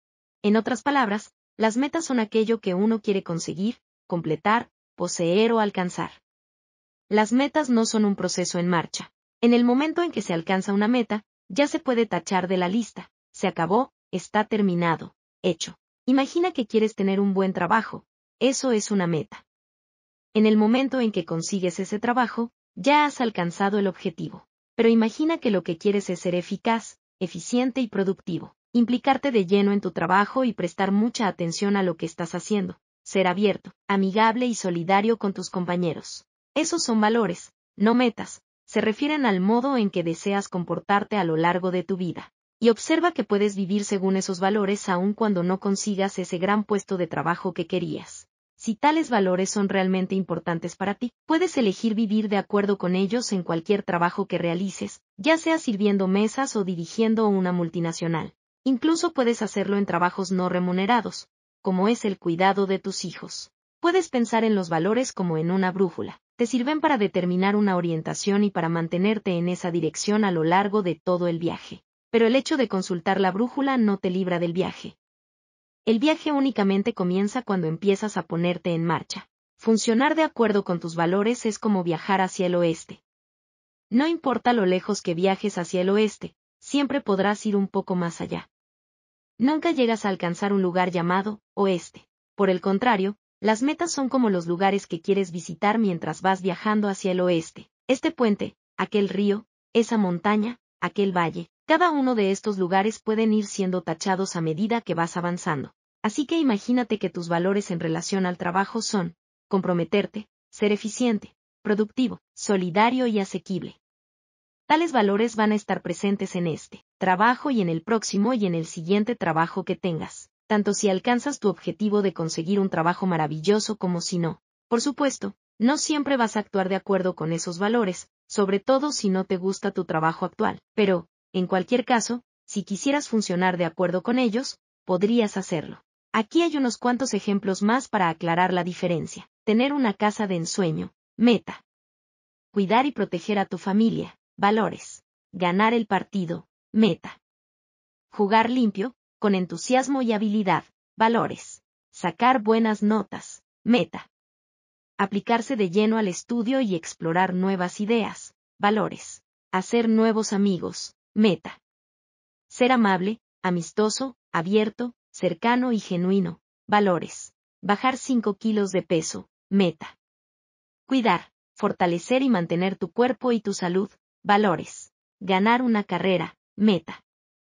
En otras palabras, las metas son aquello que uno quiere conseguir, completar, poseer o alcanzar. Las metas no son un proceso en marcha. En el momento en que se alcanza una meta, ya se puede tachar de la lista. Se acabó, está terminado, hecho. Imagina que quieres tener un buen trabajo, eso es una meta. En el momento en que consigues ese trabajo, ya has alcanzado el objetivo. Pero imagina que lo que quieres es ser eficaz, eficiente y productivo. Implicarte de lleno en tu trabajo y prestar mucha atención a lo que estás haciendo. Ser abierto, amigable y solidario con tus compañeros. Esos son valores, no metas. Se refieren al modo en que deseas comportarte a lo largo de tu vida. Y observa que puedes vivir según esos valores aun cuando no consigas ese gran puesto de trabajo que querías. Si tales valores son realmente importantes para ti, puedes elegir vivir de acuerdo con ellos en cualquier trabajo que realices, ya sea sirviendo mesas o dirigiendo una multinacional. Incluso puedes hacerlo en trabajos no remunerados, como es el cuidado de tus hijos. Puedes pensar en los valores como en una brújula. Te sirven para determinar una orientación y para mantenerte en esa dirección a lo largo de todo el viaje. Pero el hecho de consultar la brújula no te libra del viaje. El viaje únicamente comienza cuando empiezas a ponerte en marcha. Funcionar de acuerdo con tus valores es como viajar hacia el oeste. No importa lo lejos que viajes hacia el oeste, siempre podrás ir un poco más allá. Nunca llegas a alcanzar un lugar llamado oeste. Por el contrario, las metas son como los lugares que quieres visitar mientras vas viajando hacia el oeste. Este puente, aquel río, esa montaña, aquel valle, cada uno de estos lugares pueden ir siendo tachados a medida que vas avanzando. Así que imagínate que tus valores en relación al trabajo son comprometerte, ser eficiente, productivo, solidario y asequible. Tales valores van a estar presentes en este trabajo y en el próximo y en el siguiente trabajo que tengas, tanto si alcanzas tu objetivo de conseguir un trabajo maravilloso como si no. Por supuesto, no siempre vas a actuar de acuerdo con esos valores, sobre todo si no te gusta tu trabajo actual, pero, en cualquier caso, si quisieras funcionar de acuerdo con ellos, podrías hacerlo. Aquí hay unos cuantos ejemplos más para aclarar la diferencia. Tener una casa de ensueño, meta. Cuidar y proteger a tu familia, valores. Ganar el partido, meta. Jugar limpio, con entusiasmo y habilidad, valores. Sacar buenas notas, meta. Aplicarse de lleno al estudio y explorar nuevas ideas, valores. Hacer nuevos amigos, meta. Ser amable, amistoso, abierto, cercano y genuino, valores. Bajar cinco kilos de peso, meta. Cuidar, fortalecer y mantener tu cuerpo y tu salud, valores. Ganar una carrera, meta.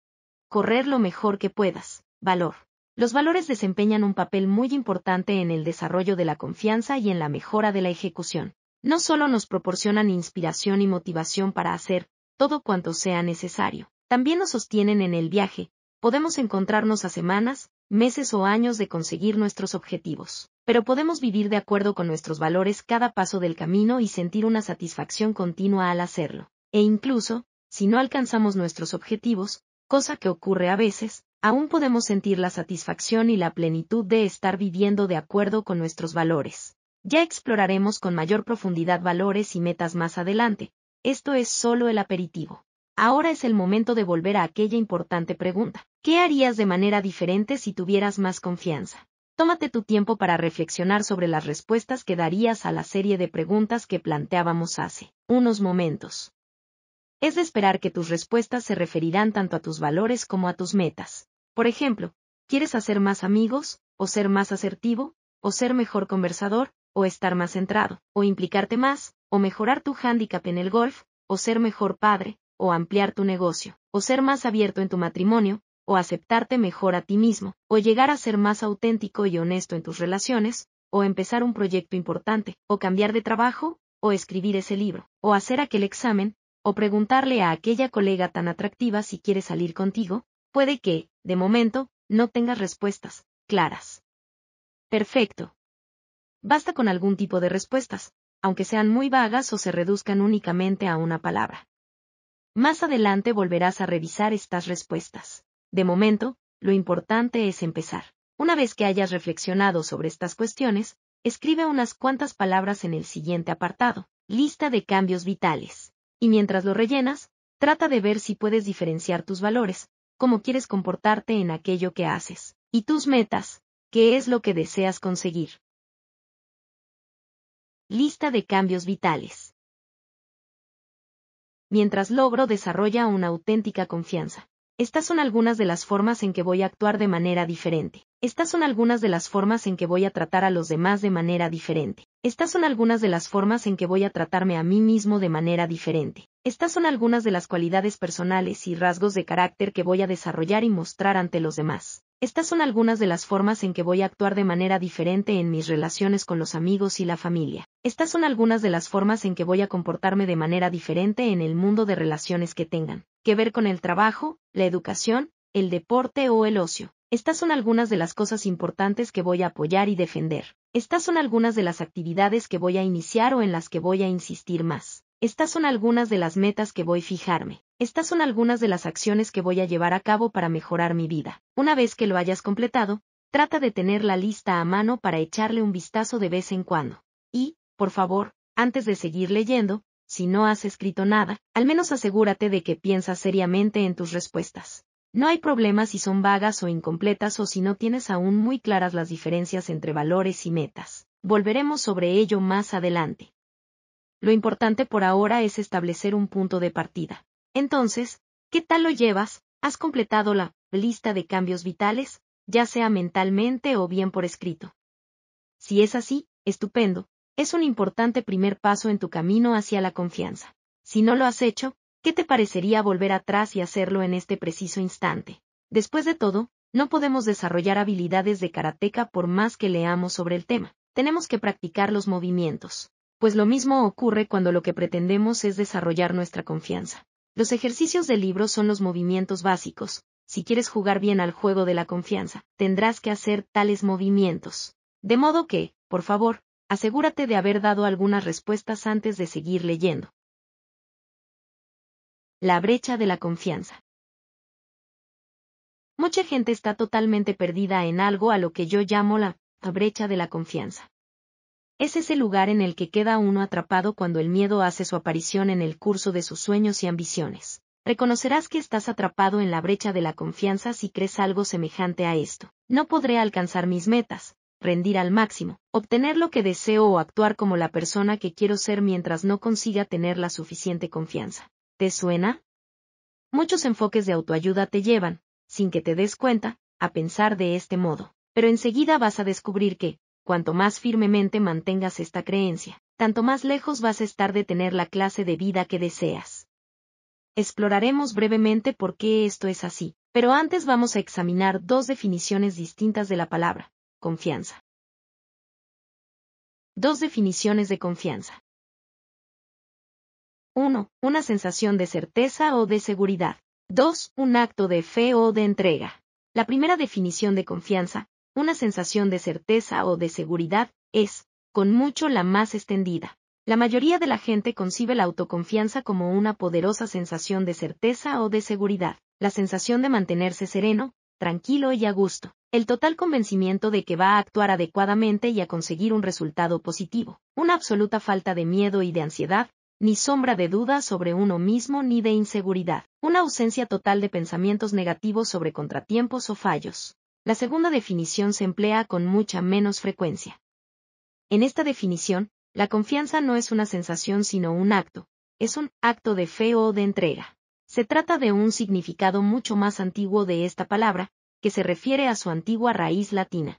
Correr lo mejor que puedas, valor. Los valores desempeñan un papel muy importante en el desarrollo de la confianza y en la mejora de la ejecución. No solo nos proporcionan inspiración y motivación para hacer todo cuanto sea necesario, también nos sostienen en el viaje. Podemos encontrarnos a semanas, meses o años de conseguir nuestros objetivos, pero podemos vivir de acuerdo con nuestros valores cada paso del camino y sentir una satisfacción continua al hacerlo. E incluso, si no alcanzamos nuestros objetivos, cosa que ocurre a veces, aún podemos sentir la satisfacción y la plenitud de estar viviendo de acuerdo con nuestros valores. Ya exploraremos con mayor profundidad valores y metas más adelante. Esto es solo el aperitivo. Ahora es el momento de volver a aquella importante pregunta. ¿Qué harías de manera diferente si tuvieras más confianza? Tómate tu tiempo para reflexionar sobre las respuestas que darías a la serie de preguntas que planteábamos hace unos momentos. Es de esperar que tus respuestas se referirán tanto a tus valores como a tus metas. Por ejemplo, ¿quieres hacer más amigos, o ser más asertivo, o ser mejor conversador, o estar más centrado, o implicarte más, o mejorar tu hándicap en el golf, o ser mejor padre, o ampliar tu negocio, o ser más abierto en tu matrimonio, o aceptarte mejor a ti mismo, o llegar a ser más auténtico y honesto en tus relaciones, o empezar un proyecto importante, o cambiar de trabajo, o escribir ese libro, o hacer aquel examen, o preguntarle a aquella colega tan atractiva si quiere salir contigo? Puede que, de momento, no tengas respuestas claras. Perfecto. Basta con algún tipo de respuestas, aunque sean muy vagas o se reduzcan únicamente a una palabra. Más adelante volverás a revisar estas respuestas. De momento, lo importante es empezar. Una vez que hayas reflexionado sobre estas cuestiones, escribe unas cuantas palabras en el siguiente apartado, lista de cambios vitales. Y mientras lo rellenas, trata de ver si puedes diferenciar tus valores, cómo quieres comportarte en aquello que haces, y tus metas, qué es lo que deseas conseguir. Lista de cambios vitales. Mientras logro desarrolla una auténtica confianza. Estas son algunas de las formas en que voy a actuar de manera diferente. Estas son algunas de las formas en que voy a tratar a los demás de manera diferente. Estas son algunas de las formas en que voy a tratarme a mí mismo de manera diferente. Estas son algunas de las cualidades personales y rasgos de carácter que voy a desarrollar y mostrar ante los demás. Estas son algunas de las formas en que voy a actuar de manera diferente en mis relaciones con los amigos y la familia. Estas son algunas de las formas en que voy a comportarme de manera diferente en el mundo de relaciones que tengan que ver con el trabajo, la educación, el deporte o el ocio. Estas son algunas de las cosas importantes que voy a apoyar y defender. Estas son algunas de las actividades que voy a iniciar o en las que voy a insistir más. Estas son algunas de las metas que voy a fijarme. Estas son algunas de las acciones que voy a llevar a cabo para mejorar mi vida. Una vez que lo hayas completado, trata de tener la lista a mano para echarle un vistazo de vez en cuando. Y, por favor, antes de seguir leyendo, si no has escrito nada, al menos asegúrate de que piensas seriamente en tus respuestas. No hay problema si son vagas o incompletas o si no tienes aún muy claras las diferencias entre valores y metas. Volveremos sobre ello más adelante. Lo importante por ahora es establecer un punto de partida. Entonces, ¿qué tal lo llevas? ¿Has completado la lista de cambios vitales, ya sea mentalmente o bien por escrito? Si es así, estupendo. Es un importante primer paso en tu camino hacia la confianza. Si no lo has hecho, ¿qué te parecería volver atrás y hacerlo en este preciso instante? Después de todo, no podemos desarrollar habilidades de karateca por más que leamos sobre el tema. Tenemos que practicar los movimientos. Pues lo mismo ocurre cuando lo que pretendemos es desarrollar nuestra confianza. Los ejercicios del libro son los movimientos básicos. Si quieres jugar bien al juego de la confianza, tendrás que hacer tales movimientos. De modo que, por favor, asegúrate de haber dado algunas respuestas antes de seguir leyendo. La brecha de la confianza. Mucha gente está totalmente perdida en algo a lo que yo llamo la brecha de la confianza. Es ese lugar en el que queda uno atrapado cuando el miedo hace su aparición en el curso de sus sueños y ambiciones. Reconocerás que estás atrapado en la brecha de la confianza si crees algo semejante a esto. No podré alcanzar mis metas, rendir al máximo, obtener lo que deseo o actuar como la persona que quiero ser mientras no consiga tener la suficiente confianza. ¿Te suena? Muchos enfoques de autoayuda te llevan, sin que te des cuenta, a pensar de este modo. Pero enseguida vas a descubrir que, cuanto más firmemente mantengas esta creencia, tanto más lejos vas a estar de tener la clase de vida que deseas. Exploraremos brevemente por qué esto es así, pero antes vamos a examinar dos definiciones distintas de la palabra confianza. Dos definiciones de confianza. uno. Una sensación de certeza o de seguridad. dos. Un acto de fe o de entrega. La primera definición de confianza, una sensación de certeza o de seguridad, es, con mucho, la más extendida. La mayoría de la gente concibe la autoconfianza como una poderosa sensación de certeza o de seguridad, la sensación de mantenerse sereno, tranquilo y a gusto, el total convencimiento de que va a actuar adecuadamente y a conseguir un resultado positivo, una absoluta falta de miedo y de ansiedad, ni sombra de duda sobre uno mismo ni de inseguridad, una ausencia total de pensamientos negativos sobre contratiempos o fallos. La segunda definición se emplea con mucha menos frecuencia. En esta definición, la confianza no es una sensación sino un acto, es un acto de fe o de entrega. Se trata de un significado mucho más antiguo de esta palabra, que se refiere a su antigua raíz latina.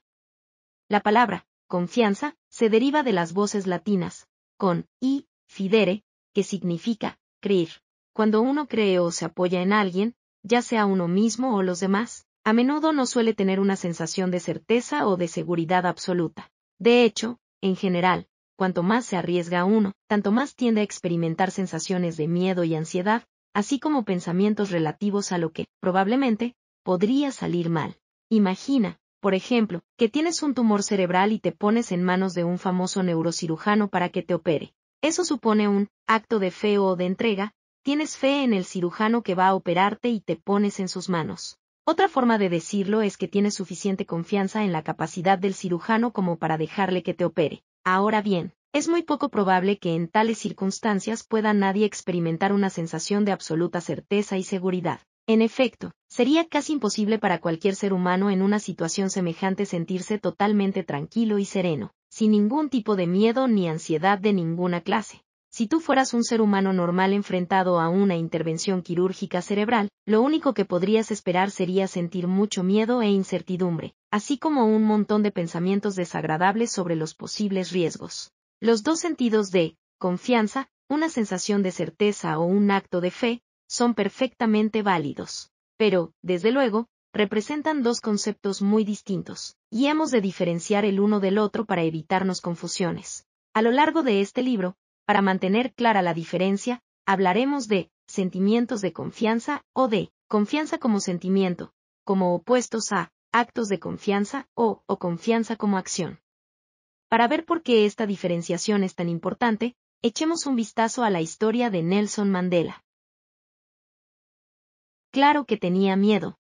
La palabra, confianza, se deriva de las voces latinas, con, y, fidere, que significa, creer. Cuando uno cree o se apoya en alguien, ya sea uno mismo o los demás, a menudo no suele tener una sensación de certeza o de seguridad absoluta. De hecho, en general, cuanto más se arriesga uno, tanto más tiende a experimentar sensaciones de miedo y ansiedad, así como pensamientos relativos a lo que, probablemente, podría salir mal. Imagina, por ejemplo, que tienes un tumor cerebral y te pones en manos de un famoso neurocirujano para que te opere. Eso supone un acto de fe o de entrega, tienes fe en el cirujano que va a operarte y te pones en sus manos. Otra forma de decirlo es que tienes suficiente confianza en la capacidad del cirujano como para dejarle que te opere. Ahora bien, es muy poco probable que en tales circunstancias pueda nadie experimentar una sensación de absoluta certeza y seguridad. En efecto, sería casi imposible para cualquier ser humano en una situación semejante sentirse totalmente tranquilo y sereno, sin ningún tipo de miedo ni ansiedad de ninguna clase. Si tú fueras un ser humano normal enfrentado a una intervención quirúrgica cerebral, lo único que podrías esperar sería sentir mucho miedo e incertidumbre, así como un montón de pensamientos desagradables sobre los posibles riesgos. Los dos sentidos de confianza, una sensación de certeza o un acto de fe, son perfectamente válidos. Pero, desde luego, representan dos conceptos muy distintos, y hemos de diferenciar el uno del otro para evitarnos confusiones. A lo largo de este libro, para mantener clara la diferencia, hablaremos de sentimientos de confianza o de confianza como sentimiento, como opuestos a actos de confianza o, o confianza como acción. Para ver por qué esta diferenciación es tan importante, echemos un vistazo a la historia de Nelson Mandela. Claro que tenía miedo.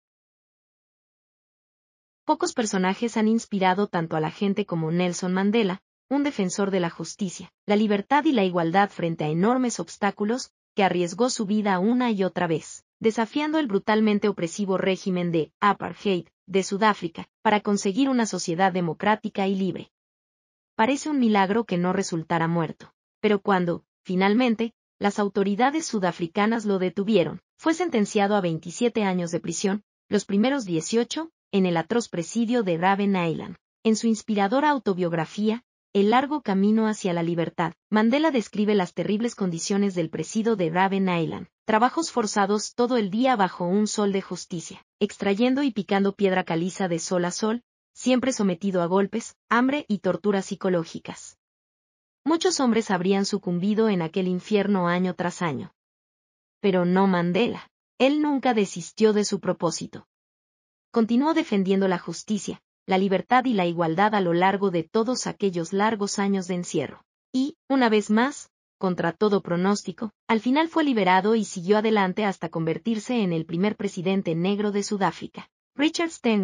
Pocos personajes han inspirado tanto a la gente como Nelson Mandela, un defensor de la justicia, la libertad y la igualdad frente a enormes obstáculos, que arriesgó su vida una y otra vez, desafiando el brutalmente opresivo régimen de apartheid de Sudáfrica, para conseguir una sociedad democrática y libre. Parece un milagro que no resultara muerto, pero cuando, finalmente, las autoridades sudafricanas lo detuvieron, fue sentenciado a veintisiete años de prisión, los primeros dieciocho, en el atroz presidio de Robben Island. En su inspiradora autobiografía, El largo camino hacia la libertad, Mandela describe las terribles condiciones del presidio de Robben Island, trabajos forzados todo el día bajo un sol de justicia, extrayendo y picando piedra caliza de sol a sol, siempre sometido a golpes, hambre y torturas psicológicas. Muchos hombres habrían sucumbido en aquel infierno año tras año. Pero no Mandela. Él nunca desistió de su propósito. Continuó defendiendo la justicia, la libertad y la igualdad a lo largo de todos aquellos largos años de encierro. Y, una vez más, contra todo pronóstico, al final fue liberado y siguió adelante hasta convertirse en el primer presidente negro de Sudáfrica. Richard Stengel,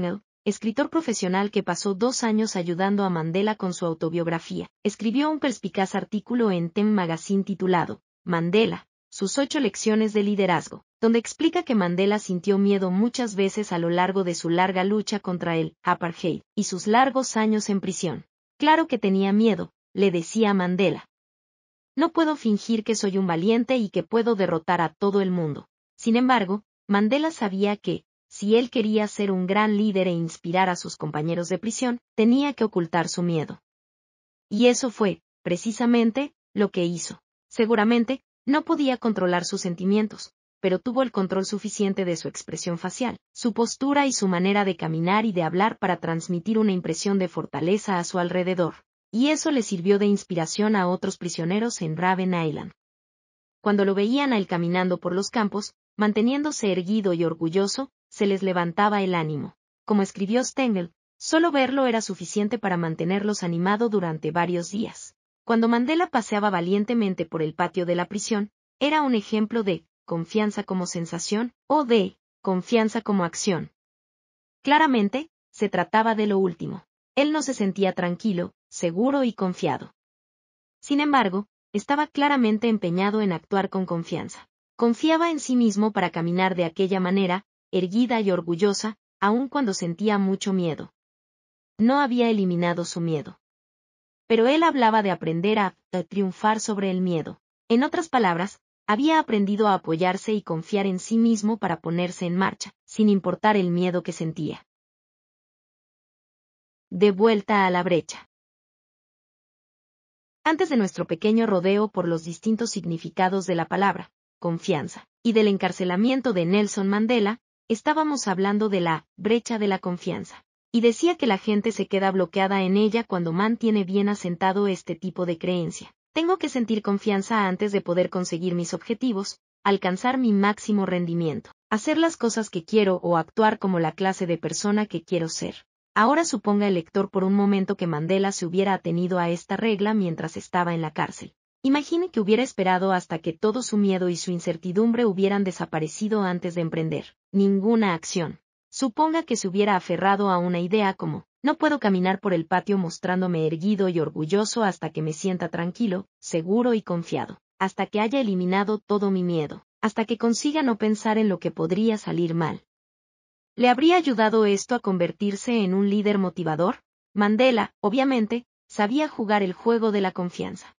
escritor profesional que pasó dos años ayudando a Mandela con su autobiografía, escribió un perspicaz artículo en Time Magazine titulado Mandela, sus ocho lecciones de liderazgo, donde explica que Mandela sintió miedo muchas veces a lo largo de su larga lucha contra el apartheid y sus largos años en prisión. Claro que tenía miedo, le decía Mandela. No puedo fingir que soy un valiente y que puedo derrotar a todo el mundo. Sin embargo, Mandela sabía que, si él quería ser un gran líder e inspirar a sus compañeros de prisión, tenía que ocultar su miedo. Y eso fue, precisamente, lo que hizo. Seguramente, no podía controlar sus sentimientos, pero tuvo el control suficiente de su expresión facial, su postura y su manera de caminar y de hablar para transmitir una impresión de fortaleza a su alrededor. Y eso le sirvió de inspiración a otros prisioneros en Robben Island. Cuando lo veían a él caminando por los campos, manteniéndose erguido y orgulloso, se les levantaba el ánimo. Como escribió Stengel, solo verlo era suficiente para mantenerlos animado durante varios días. Cuando Mandela paseaba valientemente por el patio de la prisión, era un ejemplo de confianza como sensación o de confianza como acción. Claramente, se trataba de lo último. Él no se sentía tranquilo, seguro y confiado. Sin embargo, estaba claramente empeñado en actuar con confianza. Confiaba en sí mismo para caminar de aquella manera, erguida y orgullosa, aun cuando sentía mucho miedo. No había eliminado su miedo. Pero él hablaba de aprender a, a triunfar sobre el miedo. En otras palabras, había aprendido a apoyarse y confiar en sí mismo para ponerse en marcha, sin importar el miedo que sentía. De vuelta a la brecha. Antes de nuestro pequeño rodeo por los distintos significados de la palabra, confianza, y del encarcelamiento de Nelson Mandela, estábamos hablando de la brecha de la confianza. Y decía que la gente se queda bloqueada en ella cuando mantiene bien asentado este tipo de creencia. Tengo que sentir confianza antes de poder conseguir mis objetivos, alcanzar mi máximo rendimiento, hacer las cosas que quiero o actuar como la clase de persona que quiero ser. Ahora suponga el lector por un momento que Mandela se hubiera atenido a esta regla mientras estaba en la cárcel. Imagine que hubiera esperado hasta que todo su miedo y su incertidumbre hubieran desaparecido antes de emprender ninguna acción. Suponga que se hubiera aferrado a una idea como, no puedo caminar por el patio mostrándome erguido y orgulloso hasta que me sienta tranquilo, seguro y confiado, hasta que haya eliminado todo mi miedo, hasta que consiga no pensar en lo que podría salir mal. ¿Le habría ayudado esto a convertirse en un líder motivador? Mandela, obviamente, sabía jugar el juego de la confianza.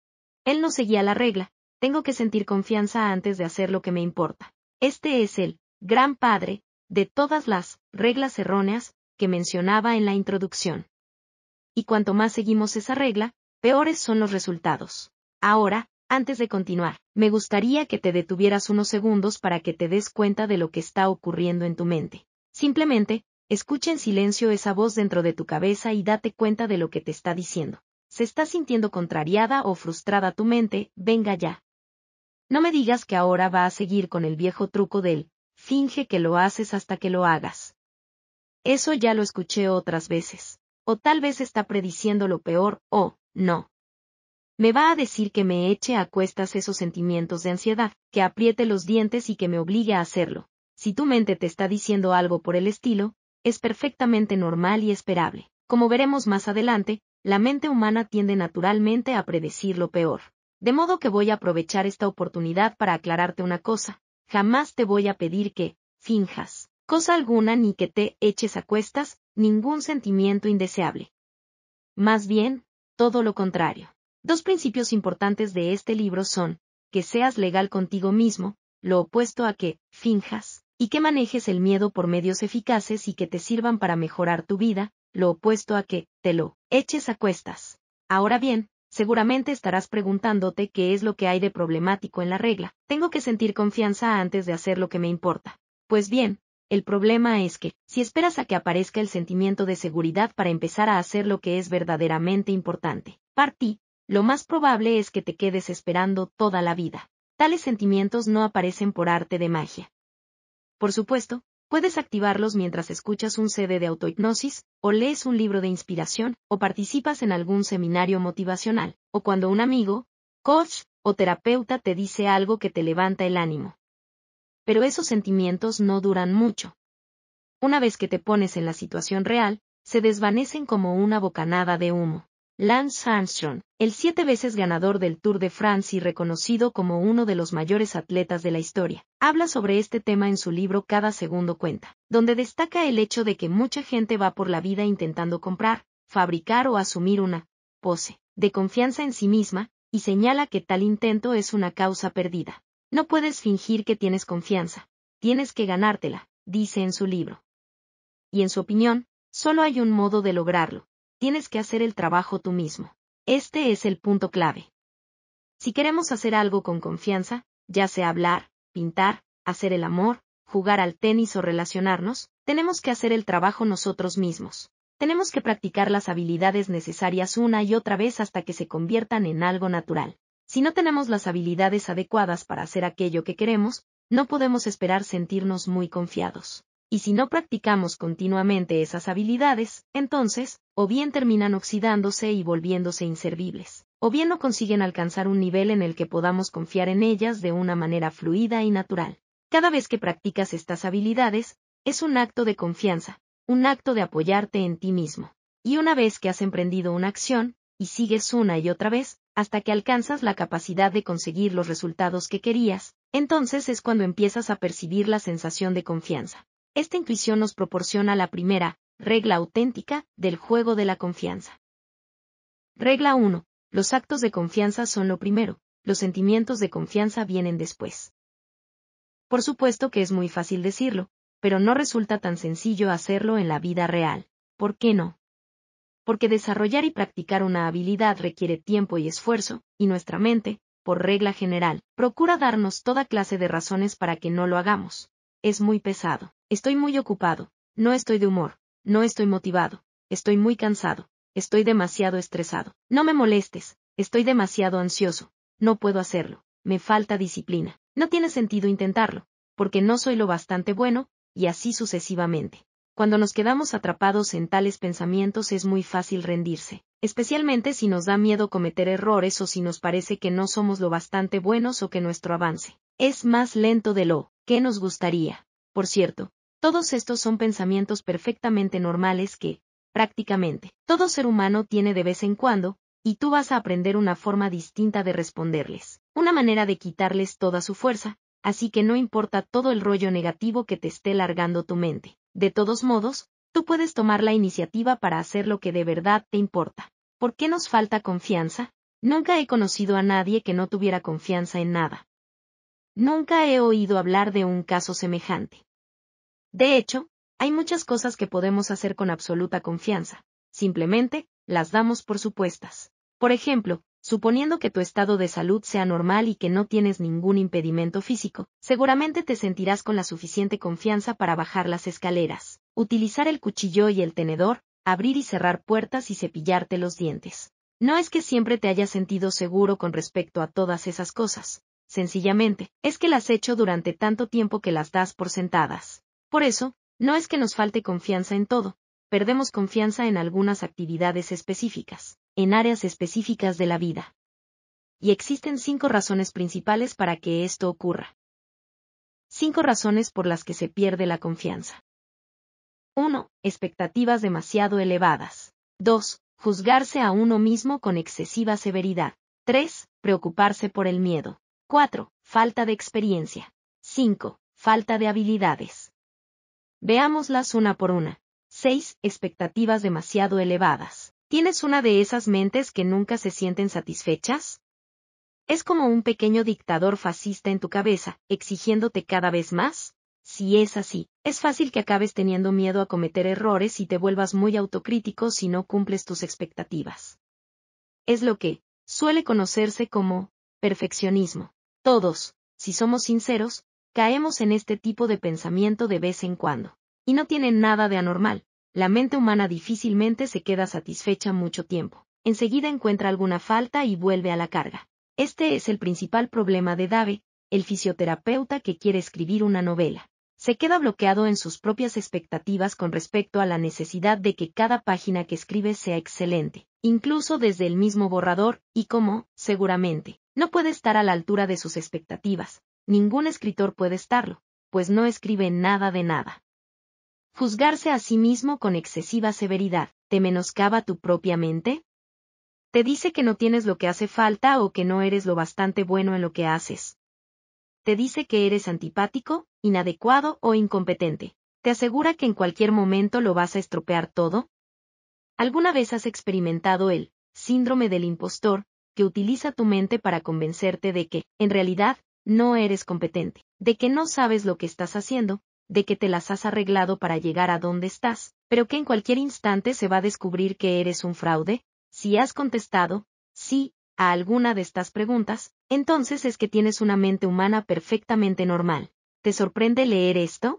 Él no seguía la regla, tengo que sentir confianza antes de hacer lo que me importa. Este es el gran padre de todas las reglas erróneas que mencionaba en la introducción. Y cuanto más seguimos esa regla, peores son los resultados. Ahora, antes de continuar, me gustaría que te detuvieras unos segundos para que te des cuenta de lo que está ocurriendo en tu mente. Simplemente, escucha en silencio esa voz dentro de tu cabeza y date cuenta de lo que te está diciendo. ¿Se está sintiendo contrariada o frustrada tu mente? Venga ya. No me digas que ahora va a seguir con el viejo truco del finge que lo haces hasta que lo hagas. Eso ya lo escuché otras veces. O tal vez está prediciendo lo peor, o, no. Me va a decir que me eche a cuestas esos sentimientos de ansiedad, que apriete los dientes y que me obligue a hacerlo. Si tu mente te está diciendo algo por el estilo, es perfectamente normal y esperable. Como veremos más adelante, la mente humana tiende naturalmente a predecir lo peor. De modo que voy a aprovechar esta oportunidad para aclararte una cosa. Jamás te voy a pedir que finjas cosa alguna ni que te eches a cuestas ningún sentimiento indeseable. Más bien, todo lo contrario. Dos principios importantes de este libro son, que seas legal contigo mismo, lo opuesto a que finjas, y que manejes el miedo por medios eficaces y que te sirvan para mejorar tu vida, lo opuesto a que te lo eches a cuestas. Ahora bien, seguramente estarás preguntándote qué es lo que hay de problemático en la regla. Tengo que sentir confianza antes de hacer lo que me importa. Pues bien, el problema es que, si esperas a que aparezca el sentimiento de seguridad para empezar a hacer lo que es verdaderamente importante, para ti, lo más probable es que te quedes esperando toda la vida. Tales sentimientos no aparecen por arte de magia. Por supuesto, puedes activarlos mientras escuchas un C D de autohipnosis, o lees un libro de inspiración, o participas en algún seminario motivacional, o cuando un amigo, coach o terapeuta te dice algo que te levanta el ánimo. Pero esos sentimientos no duran mucho. Una vez que te pones en la situación real, se desvanecen como una bocanada de humo. Lance Armstrong, el siete veces ganador del Tour de France y reconocido como uno de los mayores atletas de la historia, habla sobre este tema en su libro Cada segundo cuenta, donde destaca el hecho de que mucha gente va por la vida intentando comprar, fabricar o asumir una pose de confianza en sí misma, y señala que tal intento es una causa perdida. No puedes fingir que tienes confianza, tienes que ganártela, dice en su libro. Y en su opinión, solo hay un modo de lograrlo. Tienes que hacer el trabajo tú mismo. Este es el punto clave. Si queremos hacer algo con confianza, ya sea hablar, pintar, hacer el amor, jugar al tenis o relacionarnos, tenemos que hacer el trabajo nosotros mismos. Tenemos que practicar las habilidades necesarias una y otra vez hasta que se conviertan en algo natural. Si no tenemos las habilidades adecuadas para hacer aquello que queremos, no podemos esperar sentirnos muy confiados. Y si no practicamos continuamente esas habilidades, entonces, o bien terminan oxidándose y volviéndose inservibles, o bien no consiguen alcanzar un nivel en el que podamos confiar en ellas de una manera fluida y natural. Cada vez que practicas estas habilidades, es un acto de confianza, un acto de apoyarte en ti mismo. Y una vez que has emprendido una acción, y sigues una y otra vez, hasta que alcanzas la capacidad de conseguir los resultados que querías, entonces es cuando empiezas a percibir la sensación de confianza. Esta intuición nos proporciona la primera regla auténtica del juego de la confianza. Regla uno. Los actos de confianza son lo primero, los sentimientos de confianza vienen después. Por supuesto que es muy fácil decirlo, pero no resulta tan sencillo hacerlo en la vida real. ¿Por qué no? Porque desarrollar y practicar una habilidad requiere tiempo y esfuerzo, y nuestra mente, por regla general, procura darnos toda clase de razones para que no lo hagamos. Es muy pesado, estoy muy ocupado, no estoy de humor, no estoy motivado, estoy muy cansado, estoy demasiado estresado, no me molestes, estoy demasiado ansioso, no puedo hacerlo, me falta disciplina, no tiene sentido intentarlo, porque no soy lo bastante bueno, y así sucesivamente. Cuando nos quedamos atrapados en tales pensamientos es muy fácil rendirse, especialmente si nos da miedo cometer errores o si nos parece que no somos lo bastante buenos o que nuestro avance es más lento de lo que nos gustaría. Por cierto, todos estos son pensamientos perfectamente normales que, prácticamente, todo ser humano tiene de vez en cuando, y tú vas a aprender una forma distinta de responderles, una manera de quitarles toda su fuerza, así que no importa todo el rollo negativo que te esté largando tu mente. De todos modos, tú puedes tomar la iniciativa para hacer lo que de verdad te importa. ¿Por qué nos falta confianza? Nunca he conocido a nadie que no tuviera confianza en nada. Nunca he oído hablar de un caso semejante. De hecho, hay muchas cosas que podemos hacer con absoluta confianza. Simplemente, las damos por supuestas. Por ejemplo, suponiendo que tu estado de salud sea normal y que no tienes ningún impedimento físico, seguramente te sentirás con la suficiente confianza para bajar las escaleras, utilizar el cuchillo y el tenedor, abrir y cerrar puertas y cepillarte los dientes. No es que siempre te hayas sentido seguro con respecto a todas esas cosas. Sencillamente, es que las has hecho durante tanto tiempo que las das por sentadas. Por eso, no es que nos falte confianza en todo, perdemos confianza en algunas actividades específicas, en áreas específicas de la vida. Y existen cinco razones principales para que esto ocurra. Cinco razones por las que se pierde la confianza. uno. Expectativas demasiado elevadas. dos. Juzgarse a uno mismo con excesiva severidad. tres. Preocuparse por el miedo. cuatro. Falta de experiencia. cinco. Falta de habilidades. Veámoslas una por una. seis. Expectativas demasiado elevadas. ¿Tienes una de esas mentes que nunca se sienten satisfechas? ¿Es como un pequeño dictador fascista en tu cabeza, exigiéndote cada vez más? Si es así, es fácil que acabes teniendo miedo a cometer errores y te vuelvas muy autocrítico si no cumples tus expectativas. Es lo que suele conocerse como perfeccionismo. Todos, si somos sinceros, caemos en este tipo de pensamiento de vez en cuando. Y no tiene nada de anormal. La mente humana difícilmente se queda satisfecha mucho tiempo. Enseguida encuentra alguna falta y vuelve a la carga. Este es el principal problema de Dave, el fisioterapeuta que quiere escribir una novela. Se queda bloqueado en sus propias expectativas con respecto a la necesidad de que cada página que escribe sea excelente, incluso desde el mismo borrador, y como, seguramente, no puede estar a la altura de sus expectativas. Ningún escritor puede estarlo, pues no escribe nada de nada. Juzgarse a sí mismo con excesiva severidad, ¿te menoscaba tu propia mente? Te dice que no tienes lo que hace falta o que no eres lo bastante bueno en lo que haces. Te dice que eres antipático, inadecuado o incompetente. Te asegura que en cualquier momento lo vas a estropear todo. ¿Alguna vez has experimentado el síndrome del impostor, que utiliza tu mente para convencerte de que, en realidad, no eres competente, de que no sabes lo que estás haciendo, de que te las has arreglado para llegar a donde estás, pero que en cualquier instante se va a descubrir que eres un fraude? Si has contestado sí a alguna de estas preguntas, entonces es que tienes una mente humana perfectamente normal. ¿Te sorprende leer esto?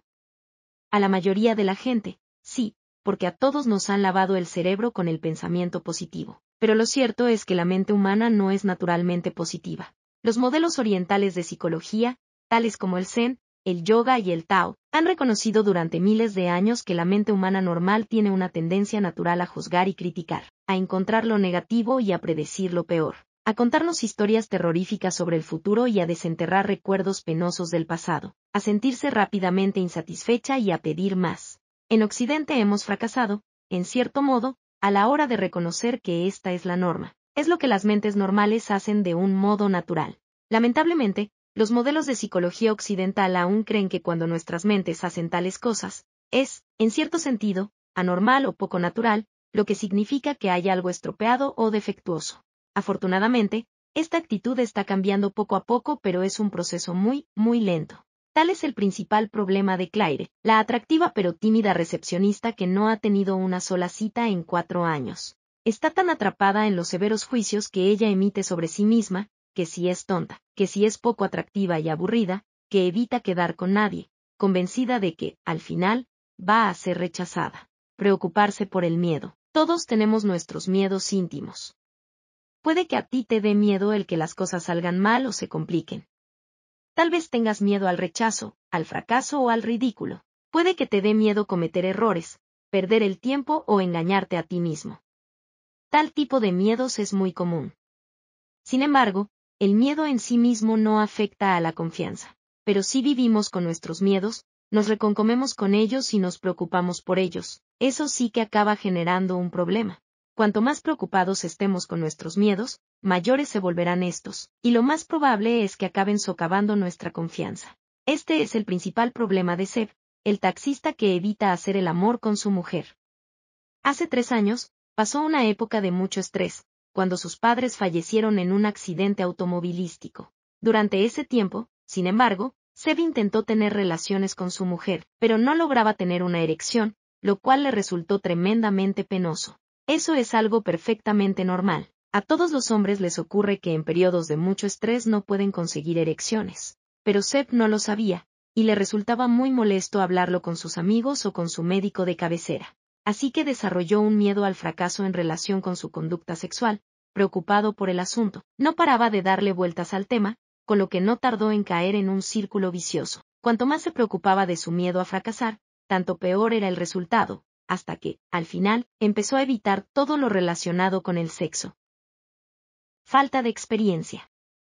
A la mayoría de la gente, sí, porque a todos nos han lavado el cerebro con el pensamiento positivo. Pero lo cierto es que la mente humana no es naturalmente positiva. Los modelos orientales de psicología, tales como el Zen, el yoga y el Tao, han reconocido durante miles de años que la mente humana normal tiene una tendencia natural a juzgar y criticar, a encontrar lo negativo y a predecir lo peor, a contarnos historias terroríficas sobre el futuro y a desenterrar recuerdos penosos del pasado, a sentirse rápidamente insatisfecha y a pedir más. En Occidente hemos fracasado, en cierto modo, a la hora de reconocer que esta es la norma. Es lo que las mentes normales hacen de un modo natural. Lamentablemente, los modelos de psicología occidental aún creen que cuando nuestras mentes hacen tales cosas, es, en cierto sentido, anormal o poco natural, lo que significa que hay algo estropeado o defectuoso. Afortunadamente, esta actitud está cambiando poco a poco, pero es un proceso muy, muy lento. Tal es el principal problema de Claire, la atractiva pero tímida recepcionista que no ha tenido una sola cita en cuatro años. Está tan atrapada en los severos juicios que ella emite sobre sí misma, que si es tonta, que si es poco atractiva y aburrida, que evita quedar con nadie, convencida de que, al final, va a ser rechazada. Preocuparse por el miedo. Todos tenemos nuestros miedos íntimos. Puede que a ti te dé miedo el que las cosas salgan mal o se compliquen. Tal vez tengas miedo al rechazo, al fracaso o al ridículo. Puede que te dé miedo cometer errores, perder el tiempo o engañarte a ti mismo. Tal tipo de miedos es muy común. Sin embargo, el miedo en sí mismo no afecta a la confianza. Pero si vivimos con nuestros miedos, nos reconcomemos con ellos y nos preocupamos por ellos, eso sí que acaba generando un problema. Cuanto más preocupados estemos con nuestros miedos, mayores se volverán estos, y lo más probable es que acaben socavando nuestra confianza. Este es el principal problema de Seb, el taxista que evita hacer el amor con su mujer. Hace tres años, pasó una época de mucho estrés, cuando sus padres fallecieron en un accidente automovilístico. Durante ese tiempo, sin embargo, Seb intentó tener relaciones con su mujer, pero no lograba tener una erección, lo cual le resultó tremendamente penoso. Eso es algo perfectamente normal. A todos los hombres les ocurre que en periodos de mucho estrés no pueden conseguir erecciones. Pero Seb no lo sabía, y le resultaba muy molesto hablarlo con sus amigos o con su médico de cabecera. Así que desarrolló un miedo al fracaso en relación con su conducta sexual, preocupado por el asunto. No paraba de darle vueltas al tema, con lo que no tardó en caer en un círculo vicioso. Cuanto más se preocupaba de su miedo a fracasar, tanto peor era el resultado, hasta que, al final, empezó a evitar todo lo relacionado con el sexo. Falta de experiencia.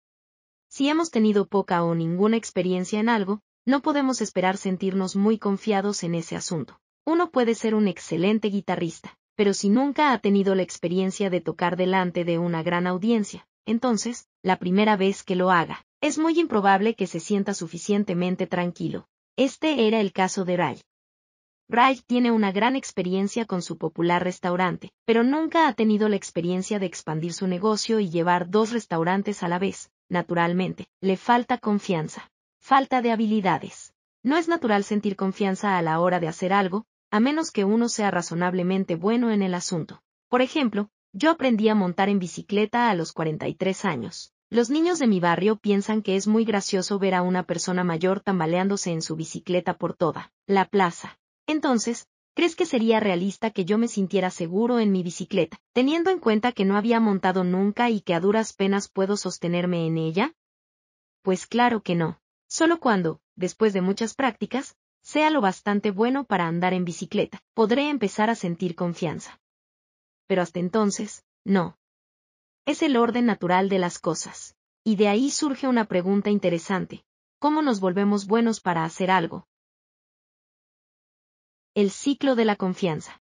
Si hemos tenido poca o ninguna experiencia en algo, no podemos esperar sentirnos muy confiados en ese asunto. Uno puede ser un excelente guitarrista, pero si nunca ha tenido la experiencia de tocar delante de una gran audiencia, entonces, la primera vez que lo haga, es muy improbable que se sienta suficientemente tranquilo. Este era el caso de Ray. Ray tiene una gran experiencia con su popular restaurante, pero nunca ha tenido la experiencia de expandir su negocio y llevar dos restaurantes a la vez. Naturalmente, le falta confianza. Falta de habilidades. No es natural sentir confianza a la hora de hacer algo, a menos que uno sea razonablemente bueno en el asunto. Por ejemplo, yo aprendí a montar en bicicleta a los cuarenta y tres años. Los niños de mi barrio piensan que es muy gracioso ver a una persona mayor tambaleándose en su bicicleta por toda la plaza. Entonces, ¿crees que sería realista que yo me sintiera seguro en mi bicicleta, teniendo en cuenta que no había montado nunca y que a duras penas puedo sostenerme en ella? Pues claro que no. Solo cuando, después de muchas prácticas, sea lo bastante bueno para andar en bicicleta, podré empezar a sentir confianza. Pero hasta entonces, no. Es el orden natural de las cosas. Y de ahí surge una pregunta interesante. ¿Cómo nos volvemos buenos para hacer algo? El ciclo de la confianza.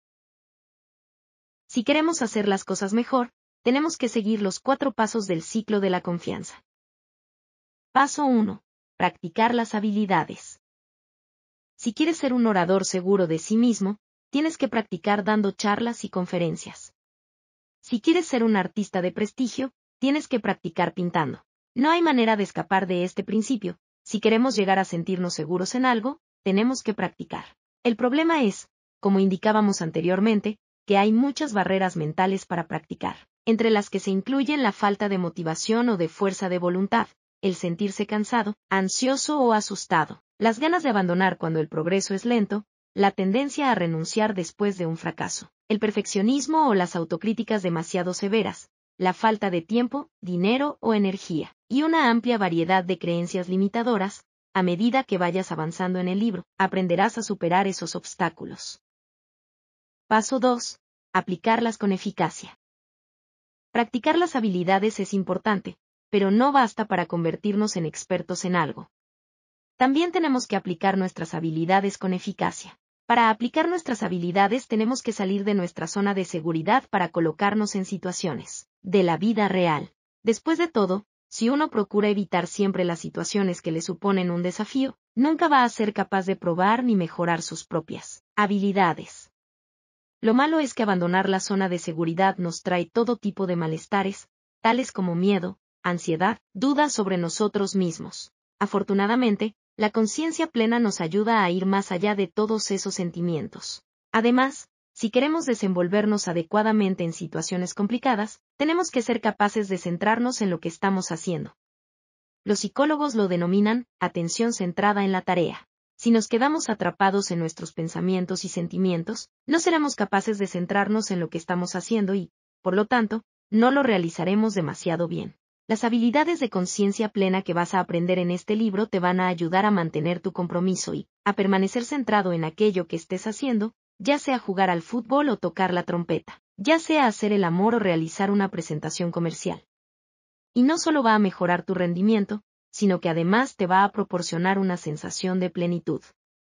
Si queremos hacer las cosas mejor, tenemos que seguir los cuatro pasos del ciclo de la confianza. Paso uno. Practicar las habilidades. Si quieres ser un orador seguro de sí mismo, tienes que practicar dando charlas y conferencias. Si quieres ser un artista de prestigio, tienes que practicar pintando. No hay manera de escapar de este principio. Si queremos llegar a sentirnos seguros en algo, tenemos que practicar. El problema es, como indicábamos anteriormente, que hay muchas barreras mentales para practicar, entre las que se incluyen la falta de motivación o de fuerza de voluntad, el sentirse cansado, ansioso o asustado, las ganas de abandonar cuando el progreso es lento, la tendencia a renunciar después de un fracaso, el perfeccionismo o las autocríticas demasiado severas, la falta de tiempo, dinero o energía, y una amplia variedad de creencias limitadoras. A medida que vayas avanzando en el libro, aprenderás a superar esos obstáculos. Paso dos. Aplicarlas con eficacia. Practicar las habilidades es importante, pero no basta para convertirnos en expertos en algo. También tenemos que aplicar nuestras habilidades con eficacia. Para aplicar nuestras habilidades tenemos que salir de nuestra zona de seguridad para colocarnos en situaciones de la vida real. Después de todo, si uno procura evitar siempre las situaciones que le suponen un desafío, nunca va a ser capaz de probar ni mejorar sus propias habilidades. Lo malo es que abandonar la zona de seguridad nos trae todo tipo de malestares, tales como miedo, ansiedad, dudas sobre nosotros mismos. Afortunadamente, la conciencia plena nos ayuda a ir más allá de todos esos sentimientos. Además, si queremos desenvolvernos adecuadamente en situaciones complicadas, tenemos que ser capaces de centrarnos en lo que estamos haciendo. Los psicólogos lo denominan atención centrada en la tarea. Si nos quedamos atrapados en nuestros pensamientos y sentimientos, no seremos capaces de centrarnos en lo que estamos haciendo y, por lo tanto, no lo realizaremos demasiado bien. Las habilidades de conciencia plena que vas a aprender en este libro te van a ayudar a mantener tu compromiso y a permanecer centrado en aquello que estés haciendo, ya sea jugar al fútbol o tocar la trompeta, ya sea hacer el amor o realizar una presentación comercial. Y no solo va a mejorar tu rendimiento, sino que además te va a proporcionar una sensación de plenitud.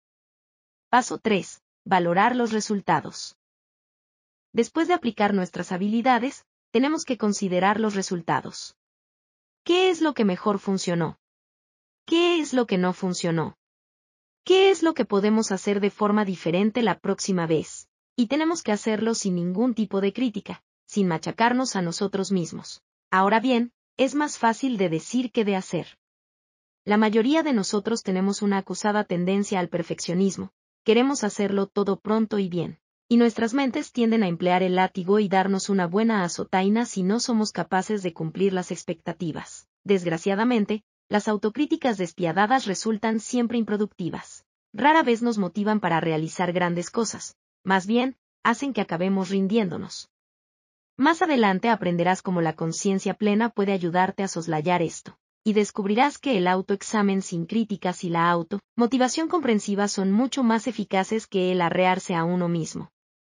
Paso tres. Valorar los resultados. Después de aplicar nuestras habilidades, tenemos que considerar los resultados. ¿Qué es lo que mejor funcionó? ¿Qué es lo que no funcionó? ¿Qué es lo que podemos hacer de forma diferente la próxima vez? Y tenemos que hacerlo sin ningún tipo de crítica, sin machacarnos a nosotros mismos. Ahora bien, es más fácil de decir que de hacer. La mayoría de nosotros tenemos una acusada tendencia al perfeccionismo, queremos hacerlo todo pronto y bien, y nuestras mentes tienden a emplear el látigo y darnos una buena azotaina si no somos capaces de cumplir las expectativas. Desgraciadamente, las autocríticas despiadadas resultan siempre improductivas. Rara vez nos motivan para realizar grandes cosas, más bien, hacen que acabemos rindiéndonos. Más adelante aprenderás cómo la conciencia plena puede ayudarte a soslayar esto, y descubrirás que el autoexamen sin críticas y la auto-motivación comprensiva son mucho más eficaces que el arrearse a uno mismo.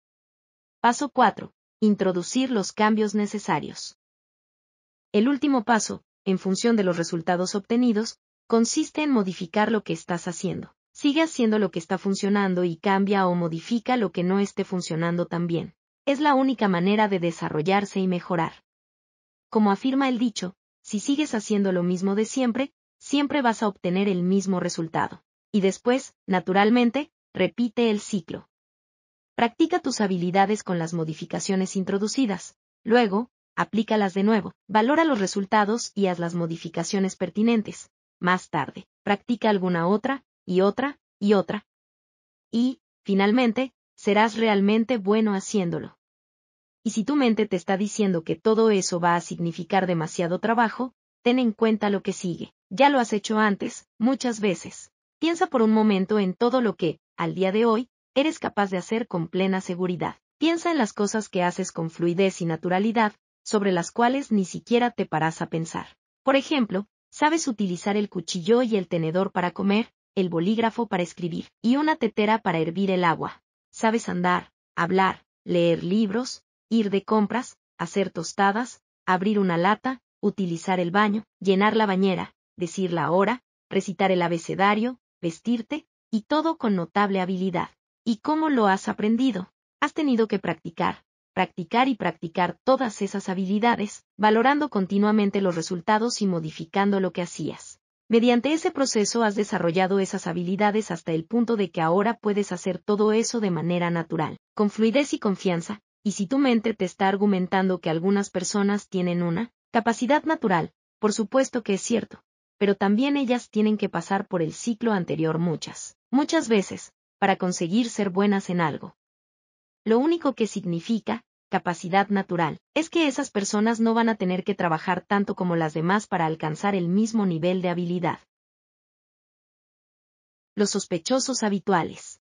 Paso cuatro. Introducir los cambios necesarios. El último paso, en función de los resultados obtenidos, consiste en modificar lo que estás haciendo. Sigue haciendo lo que está funcionando y cambia o modifica lo que no esté funcionando tan bien. Es la única manera de desarrollarse y mejorar. Como afirma el dicho, si sigues haciendo lo mismo de siempre, siempre vas a obtener el mismo resultado. Y después, naturalmente, repite el ciclo. Practica tus habilidades con las modificaciones introducidas. Luego, aplícalas de nuevo, valora los resultados y haz las modificaciones pertinentes. Más tarde, practica alguna otra, y otra, y otra. Y, finalmente, serás realmente bueno haciéndolo. Y si tu mente te está diciendo que todo eso va a significar demasiado trabajo, ten en cuenta lo que sigue. Ya lo has hecho antes, muchas veces. Piensa por un momento en todo lo que, al día de hoy, eres capaz de hacer con plena seguridad. Piensa en las cosas que haces con fluidez y naturalidad, sobre las cuales ni siquiera te paras a pensar. Por ejemplo, sabes utilizar el cuchillo y el tenedor para comer, el bolígrafo para escribir, y una tetera para hervir el agua. Sabes andar, hablar, leer libros, ir de compras, hacer tostadas, abrir una lata, utilizar el baño, llenar la bañera, decir la hora, recitar el abecedario, vestirte, y todo con notable habilidad. ¿Y cómo lo has aprendido? Has tenido que practicar, practicar y practicar todas esas habilidades, valorando continuamente los resultados y modificando lo que hacías. Mediante ese proceso has desarrollado esas habilidades hasta el punto de que ahora puedes hacer todo eso de manera natural, con fluidez y confianza, y si tu mente te está argumentando que algunas personas tienen una capacidad natural, por supuesto que es cierto, pero también ellas tienen que pasar por el ciclo anterior muchas, muchas veces, para conseguir ser buenas en algo. Lo único que significa capacidad natural es que esas personas no van a tener que trabajar tanto como las demás para alcanzar el mismo nivel de habilidad. Los sospechosos habituales.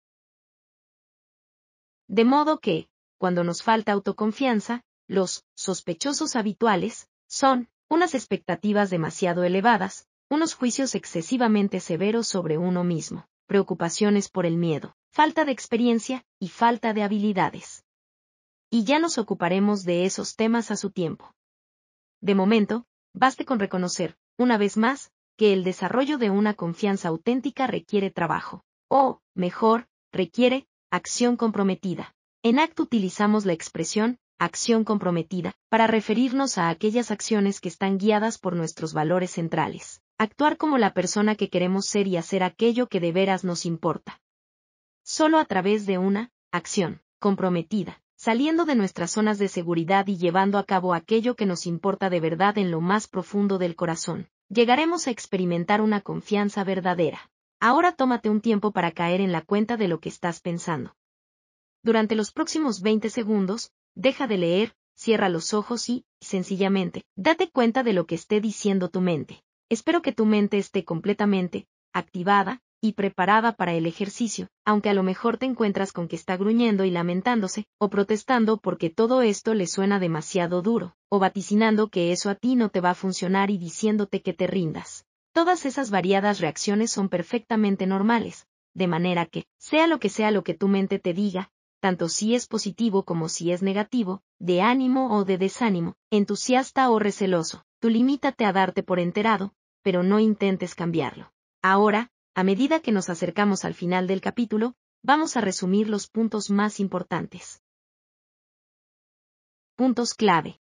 De modo que, cuando nos falta autoconfianza, los sospechosos habituales son unas expectativas demasiado elevadas, unos juicios excesivamente severos sobre uno mismo, preocupaciones por el miedo, falta de experiencia y falta de habilidades. Y ya nos ocuparemos de esos temas a su tiempo. De momento, baste con reconocer, una vez más, que el desarrollo de una confianza auténtica requiere trabajo, o, mejor, requiere acción comprometida. En A C T utilizamos la expresión acción comprometida para referirnos a aquellas acciones que están guiadas por nuestros valores centrales. Actuar como la persona que queremos ser y hacer aquello que de veras nos importa. Solo a través de una acción comprometida, saliendo de nuestras zonas de seguridad y llevando a cabo aquello que nos importa de verdad en lo más profundo del corazón, llegaremos a experimentar una confianza verdadera. Ahora tómate un tiempo para caer en la cuenta de lo que estás pensando. Durante los próximos veinte segundos, deja de leer, cierra los ojos y, sencillamente, date cuenta de lo que esté diciendo tu mente. Espero que tu mente esté completamente activada y preparada para el ejercicio, aunque a lo mejor te encuentras con que está gruñendo y lamentándose, o protestando porque todo esto le suena demasiado duro, o vaticinando que eso a ti no te va a funcionar y diciéndote que te rindas. Todas esas variadas reacciones son perfectamente normales, de manera que, sea lo que sea lo que tu mente te diga, tanto si es positivo como si es negativo, de ánimo o de desánimo, entusiasta o receloso, tú limítate a darte por enterado, pero no intentes cambiarlo. Ahora, a medida que nos acercamos al final del capítulo, vamos a resumir los puntos más importantes. Puntos clave.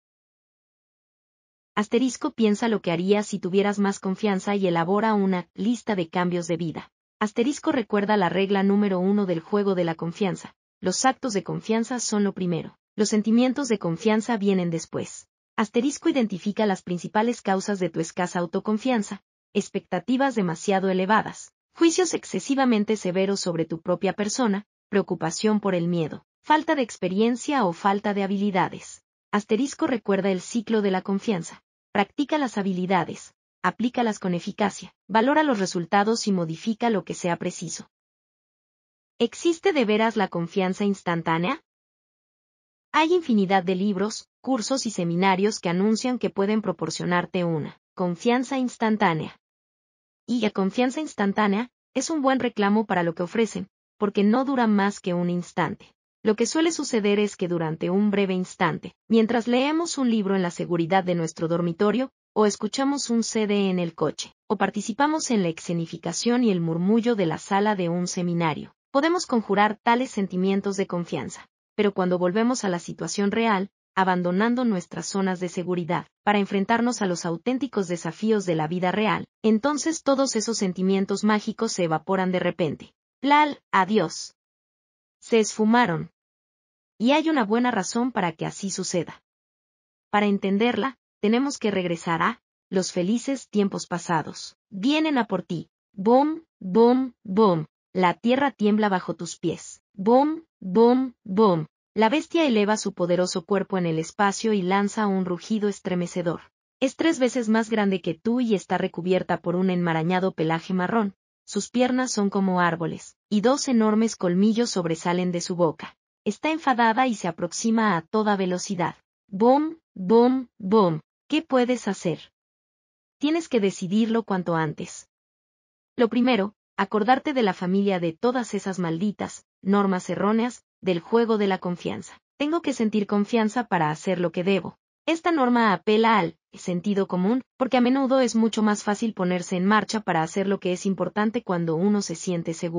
Asterisco piensa lo que harías si tuvieras más confianza y elabora una lista de cambios de vida. Asterisco recuerda la regla número uno del juego de la confianza. Los actos de confianza son lo primero. Los sentimientos de confianza vienen después. Asterisco identifica las principales causas de tu escasa autoconfianza. Expectativas demasiado elevadas, juicios excesivamente severos sobre tu propia persona, preocupación por el miedo, falta de experiencia o falta de habilidades. Asterisco recuerda el ciclo de la confianza. Practica las habilidades, aplícalas con eficacia, valora los resultados y modifica lo que sea preciso. ¿Existe de veras la confianza instantánea? Hay infinidad de libros, cursos y seminarios que anuncian que pueden proporcionarte una confianza instantánea. Y la confianza instantánea es un buen reclamo para lo que ofrecen, porque no dura más que un instante. Lo que suele suceder es que durante un breve instante, mientras leemos un libro en la seguridad de nuestro dormitorio, o escuchamos un C D en el coche, o participamos en la escenificación y el murmullo de la sala de un seminario, podemos conjurar tales sentimientos de confianza. Pero cuando volvemos a la situación real, abandonando nuestras zonas de seguridad, para enfrentarnos a los auténticos desafíos de la vida real, entonces todos esos sentimientos mágicos se evaporan de repente. Plal, adiós. Se esfumaron. Y hay una buena razón para que así suceda. Para entenderla, tenemos que regresar a los felices tiempos pasados. Vienen a por ti. Boom, boom, boom. La tierra tiembla bajo tus pies. Boom, boom, boom. La bestia eleva su poderoso cuerpo en el espacio y lanza un rugido estremecedor. Es tres veces más grande que tú y está recubierta por un enmarañado pelaje marrón. Sus piernas son como árboles, y dos enormes colmillos sobresalen de su boca. Está enfadada y se aproxima a toda velocidad. Boom, boom, boom. ¿Qué puedes hacer? Tienes que decidirlo cuanto antes. Lo primero, acordarte de la familia de todas esas malditas normas erróneas del juego de la confianza. Tengo que sentir confianza para hacer lo que debo. Esta norma apela al sentido común, porque a menudo es mucho más fácil ponerse en marcha para hacer lo que es importante cuando uno se siente seguro.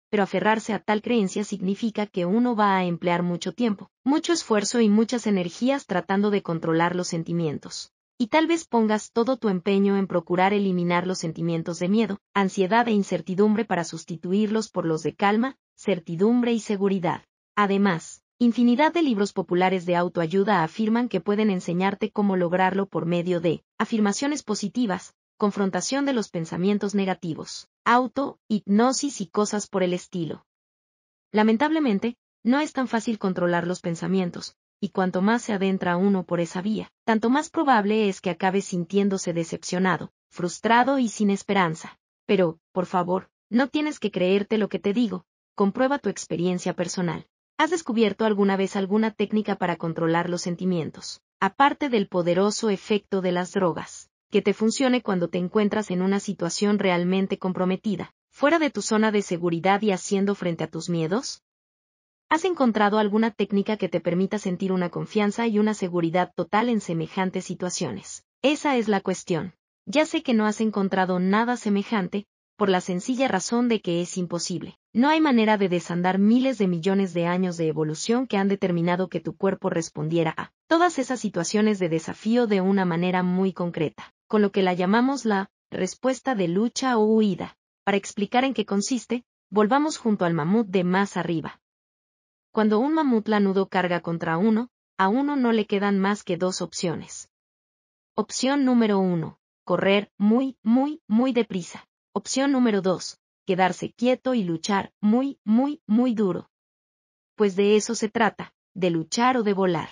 pero aferrarse a tal creencia significa que uno va a emplear mucho tiempo, mucho esfuerzo y muchas energías tratando de controlar los sentimientos. Y tal vez pongas todo tu empeño en procurar eliminar los sentimientos de miedo, ansiedad e incertidumbre para sustituirlos por los de calma, certidumbre y seguridad. Además, infinidad de libros populares de autoayuda afirman que pueden enseñarte cómo lograrlo por medio de afirmaciones positivas, confrontación de los pensamientos negativos, auto, hipnosis y cosas por el estilo. Lamentablemente, no es tan fácil controlar los pensamientos, y cuanto más se adentra uno por esa vía, tanto más probable es que acabe sintiéndose decepcionado, frustrado y sin esperanza. Pero, por favor, no tienes que creerte lo que te digo, comprueba tu experiencia personal. ¿Has descubierto alguna vez alguna técnica para controlar los sentimientos, aparte del poderoso efecto de las drogas, que te funcione cuando te encuentras en una situación realmente comprometida, fuera de tu zona de seguridad y haciendo frente a tus miedos? ¿Has encontrado alguna técnica que te permita sentir una confianza y una seguridad total en semejantes situaciones? Esa es la cuestión. Ya sé que no has encontrado nada semejante, por la sencilla razón de que es imposible. No hay manera de desandar miles de millones de años de evolución que han determinado que tu cuerpo respondiera a todas esas situaciones de desafío de una manera muy concreta, con lo que la llamamos la respuesta de lucha o huida. Para explicar en qué consiste, volvamos junto al mamut de más arriba. Cuando un mamut lanudo carga contra uno, a uno no le quedan más que dos opciones. Opción número uno, correr muy, muy, muy deprisa. Opción número dos, quedarse quieto y luchar muy, muy, muy duro. Pues de eso se trata, de luchar o de volar.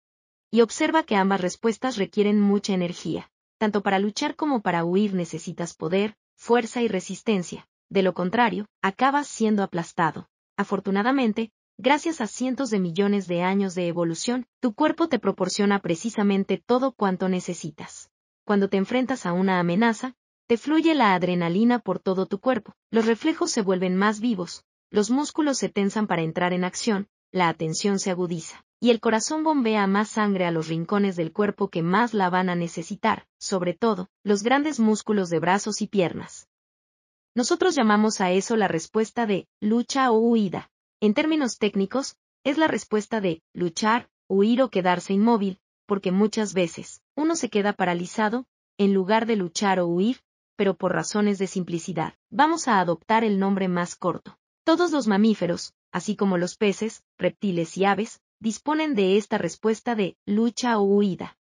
Y observa que ambas respuestas requieren mucha energía. Tanto para luchar como para huir necesitas poder, fuerza y resistencia. De lo contrario, acabas siendo aplastado. Afortunadamente, gracias a cientos de millones de años de evolución, tu cuerpo te proporciona precisamente todo cuanto necesitas. Cuando te enfrentas a una amenaza, te fluye la adrenalina por todo tu cuerpo, los reflejos se vuelven más vivos, los músculos se tensan para entrar en acción, la atención se agudiza, y el corazón bombea más sangre a los rincones del cuerpo que más la van a necesitar, sobre todo, los grandes músculos de brazos y piernas. Nosotros llamamos a eso la respuesta de lucha o huida. En términos técnicos, es la respuesta de luchar, huir o quedarse inmóvil, porque muchas veces, uno se queda paralizado, en lugar de luchar o huir, pero por razones de simplicidad, vamos a adoptar el nombre más corto. Todos los mamíferos, así como los peces, reptiles y aves, disponen de esta respuesta de lucha o huida.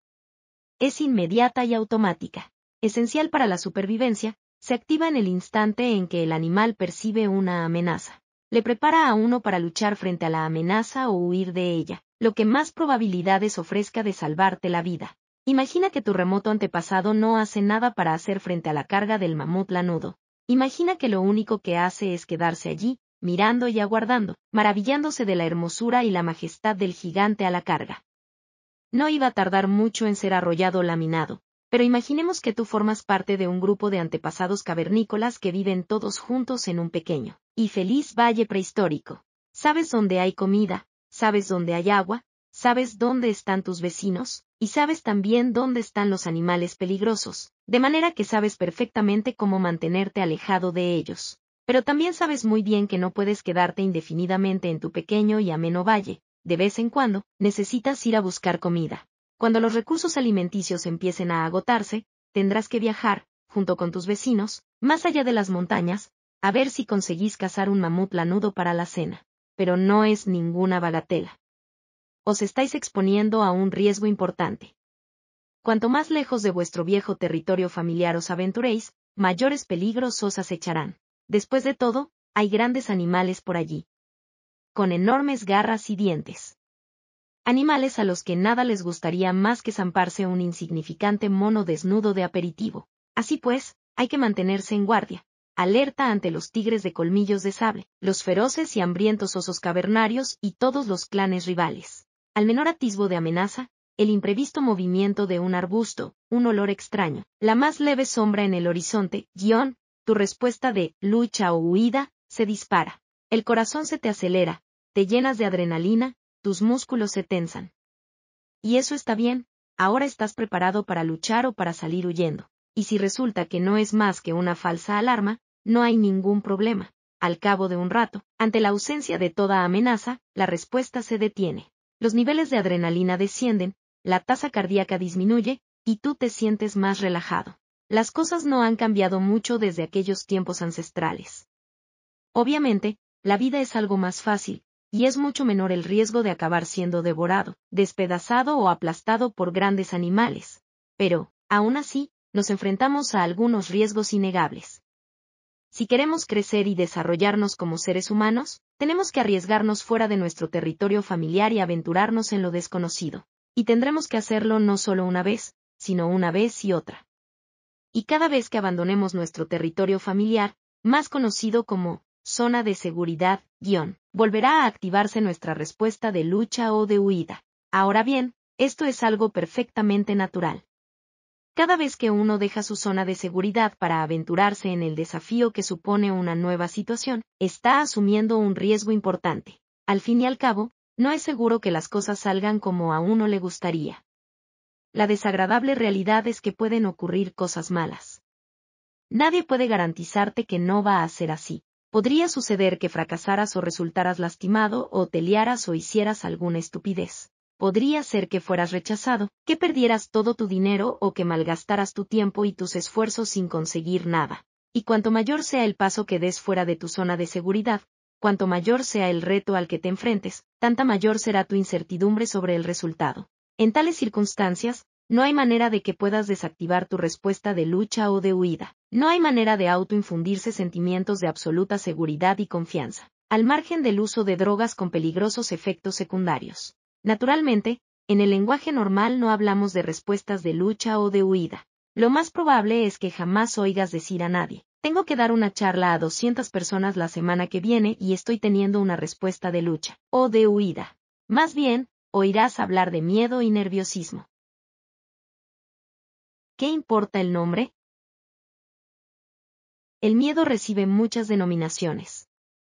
Es inmediata y automática. Esencial para la supervivencia, se activa en el instante en que el animal percibe una amenaza. Le prepara a uno para luchar frente a la amenaza o huir de ella, lo que más probabilidades ofrezca de salvarte la vida. Imagina que tu remoto antepasado no hace nada para hacer frente a la carga del mamut lanudo. Imagina que lo único que hace es quedarse allí, mirando y aguardando, maravillándose de la hermosura y la majestad del gigante a la carga. No iba a tardar mucho en ser arrollado o laminado, pero imaginemos que tú formas parte de un grupo de antepasados cavernícolas que viven todos juntos en un pequeño y feliz valle prehistórico. Sabes dónde hay comida, sabes dónde hay agua, sabes dónde están tus vecinos, y sabes también dónde están los animales peligrosos, de manera que sabes perfectamente cómo mantenerte alejado de ellos. Pero también sabes muy bien que no puedes quedarte indefinidamente en tu pequeño y ameno valle, de vez en cuando, necesitas ir a buscar comida. Cuando los recursos alimenticios empiecen a agotarse, tendrás que viajar, junto con tus vecinos, más allá de las montañas, a ver si conseguís cazar un mamut lanudo para la cena. Pero no es ninguna bagatela. Os estáis exponiendo a un riesgo importante. Cuanto más lejos de vuestro viejo territorio familiar os aventuréis, mayores peligros os acecharán. Después de todo, hay grandes animales por allí, con enormes garras y dientes. Animales a los que nada les gustaría más que zamparse un insignificante mono desnudo de aperitivo. Así pues, hay que mantenerse en guardia, alerta ante los tigres de colmillos de sable, los feroces y hambrientos osos cavernarios y todos los clanes rivales. Al menor atisbo de amenaza, el imprevisto movimiento de un arbusto, un olor extraño, la más leve sombra en el horizonte, guión, tu respuesta de lucha o huida, se dispara. El corazón se te acelera, te llenas de adrenalina, tus músculos se tensan. Y eso está bien, ahora estás preparado para luchar o para salir huyendo. Y si resulta que no es más que una falsa alarma, no hay ningún problema. al cabo de un rato, ante la ausencia de toda amenaza, la respuesta se detiene. Los niveles de adrenalina descienden, la tasa cardíaca disminuye, y tú te sientes más relajado. Las cosas no han cambiado mucho desde aquellos tiempos ancestrales. Obviamente, la vida es algo más fácil, y es mucho menor el riesgo de acabar siendo devorado, despedazado o aplastado por grandes animales. Pero, aún así, nos enfrentamos a algunos riesgos innegables. Si queremos crecer y desarrollarnos como seres humanos, tenemos que arriesgarnos fuera de nuestro territorio familiar y aventurarnos en lo desconocido. Y tendremos que hacerlo no solo una vez, sino una vez y otra. Y cada vez que abandonemos nuestro territorio familiar, más conocido como zona de seguridad, guión, volverá a activarse nuestra respuesta de lucha o de huida. Ahora bien, esto es algo perfectamente natural. Cada vez que uno deja su zona de seguridad para aventurarse en el desafío que supone una nueva situación, está asumiendo un riesgo importante. Al fin y al cabo, no es seguro que las cosas salgan como a uno le gustaría. La desagradable realidad es que pueden ocurrir cosas malas. Nadie puede garantizarte que no va a ser así. Podría suceder que fracasaras o resultaras lastimado o te liaras o hicieras alguna estupidez. Podría ser que fueras rechazado, que perdieras todo tu dinero o que malgastaras tu tiempo y tus esfuerzos sin conseguir nada. Y cuanto mayor sea el paso que des fuera de tu zona de seguridad, cuanto mayor sea el reto al que te enfrentes, tanta mayor será tu incertidumbre sobre el resultado. En tales circunstancias, no hay manera de que puedas desactivar tu respuesta de lucha o de huida. No hay manera de autoinfundirse sentimientos de absoluta seguridad y confianza, al margen del uso de drogas con peligrosos efectos secundarios. Naturalmente, en el lenguaje normal no hablamos de respuestas de lucha o de huida. Lo más probable es que jamás oigas decir a nadie: tengo que dar una charla a doscientas personas la semana que viene y estoy teniendo una respuesta de lucha o de huida. Más bien, oirás hablar de miedo y nerviosismo. ¿Qué importa el nombre? El miedo recibe muchas denominaciones.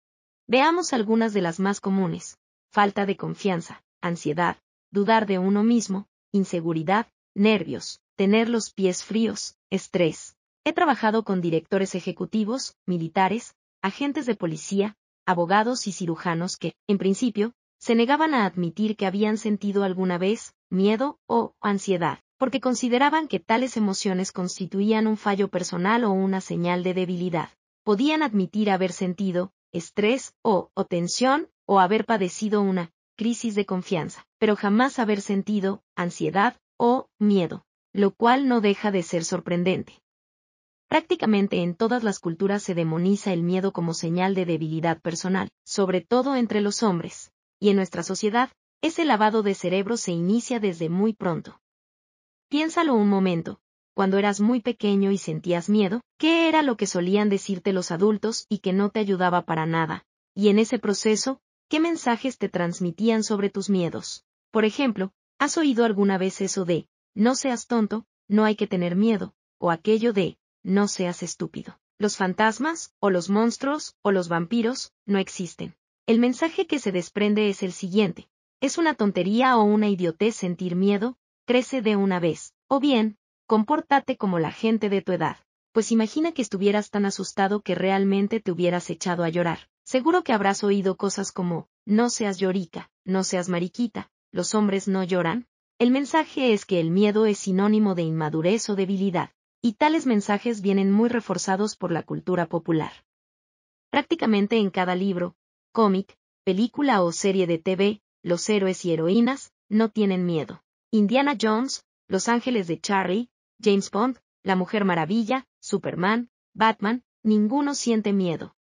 Veamos algunas de las más comunes: falta de confianza, ansiedad, dudar de uno mismo, inseguridad, nervios, tener los pies fríos, estrés. He trabajado con directores ejecutivos, militares, agentes de policía, abogados y cirujanos que, en principio, se negaban a admitir que habían sentido alguna vez miedo o ansiedad, porque consideraban que tales emociones constituían un fallo personal o una señal de debilidad. Podían admitir haber sentido estrés o, o tensión, o haber padecido una crisis de confianza, pero jamás haber sentido ansiedad o miedo, lo cual no deja de ser sorprendente. Prácticamente en todas las culturas se demoniza el miedo como señal de debilidad personal, sobre todo entre los hombres, y en nuestra sociedad, ese lavado de cerebro se inicia desde muy pronto. Piénsalo un momento: cuando eras muy pequeño y sentías miedo, ¿qué era lo que solían decirte los adultos y que no te ayudaba para nada? Y en ese proceso, ¿qué mensajes te transmitían sobre tus miedos? Por ejemplo, ¿has oído alguna vez eso de no seas tonto, no hay que tener miedo, o aquello de no seas estúpido? Los fantasmas, o los monstruos, o los vampiros, no existen. El mensaje que se desprende es el siguiente: es una tontería o una idiotez sentir miedo, crece de una vez, o bien, compórtate como la gente de tu edad. Pues imagina que estuvieras tan asustado que realmente te hubieras echado a llorar. Seguro que habrás oído cosas como no seas llorica, no seas mariquita, los hombres no lloran. El mensaje es que el miedo es sinónimo de inmadurez o debilidad, y tales mensajes vienen muy reforzados por la cultura popular. Prácticamente en cada libro, cómic, película o serie de T V, los héroes y heroínas no tienen miedo. Indiana Jones, Los Ángeles de Charlie, James Bond, La Mujer Maravilla, Superman, Batman, ninguno siente miedo.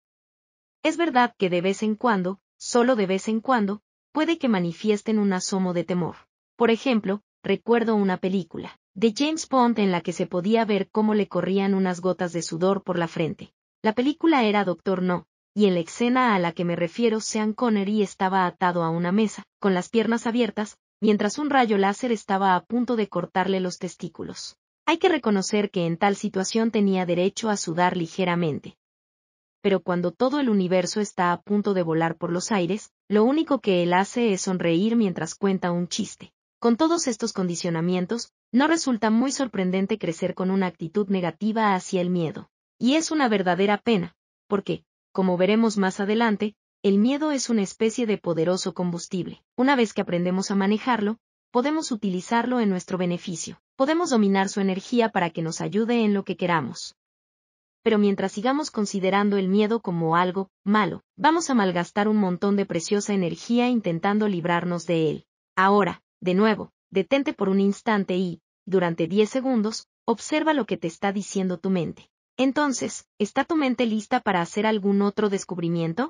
Es verdad que de vez en cuando, solo de vez en cuando, puede que manifiesten un asomo de temor. Por ejemplo, recuerdo una película de James Bond en la que se podía ver cómo le corrían unas gotas de sudor por la frente. La película era Doctor No, y en la escena a la que me refiero Sean Connery estaba atado a una mesa, con las piernas abiertas, mientras un rayo láser estaba a punto de cortarle los testículos. Hay que reconocer que en tal situación tenía derecho a sudar ligeramente. Pero cuando todo el universo está a punto de volar por los aires, lo único que él hace es sonreír mientras cuenta un chiste. Con todos estos condicionamientos, no resulta muy sorprendente crecer con una actitud negativa hacia el miedo. Y es una verdadera pena, porque, Como veremos más adelante, el miedo es una especie de poderoso combustible. Una vez que aprendemos a manejarlo, podemos utilizarlo en nuestro beneficio. Podemos dominar su energía para que nos ayude en lo que queramos. Pero mientras sigamos considerando el miedo como algo malo, vamos a malgastar un montón de preciosa energía intentando librarnos de él. Ahora, de nuevo, detente por un instante y, durante diez segundos, observa lo que te está diciendo tu mente. Entonces, ¿está tu mente lista para hacer algún otro descubrimiento?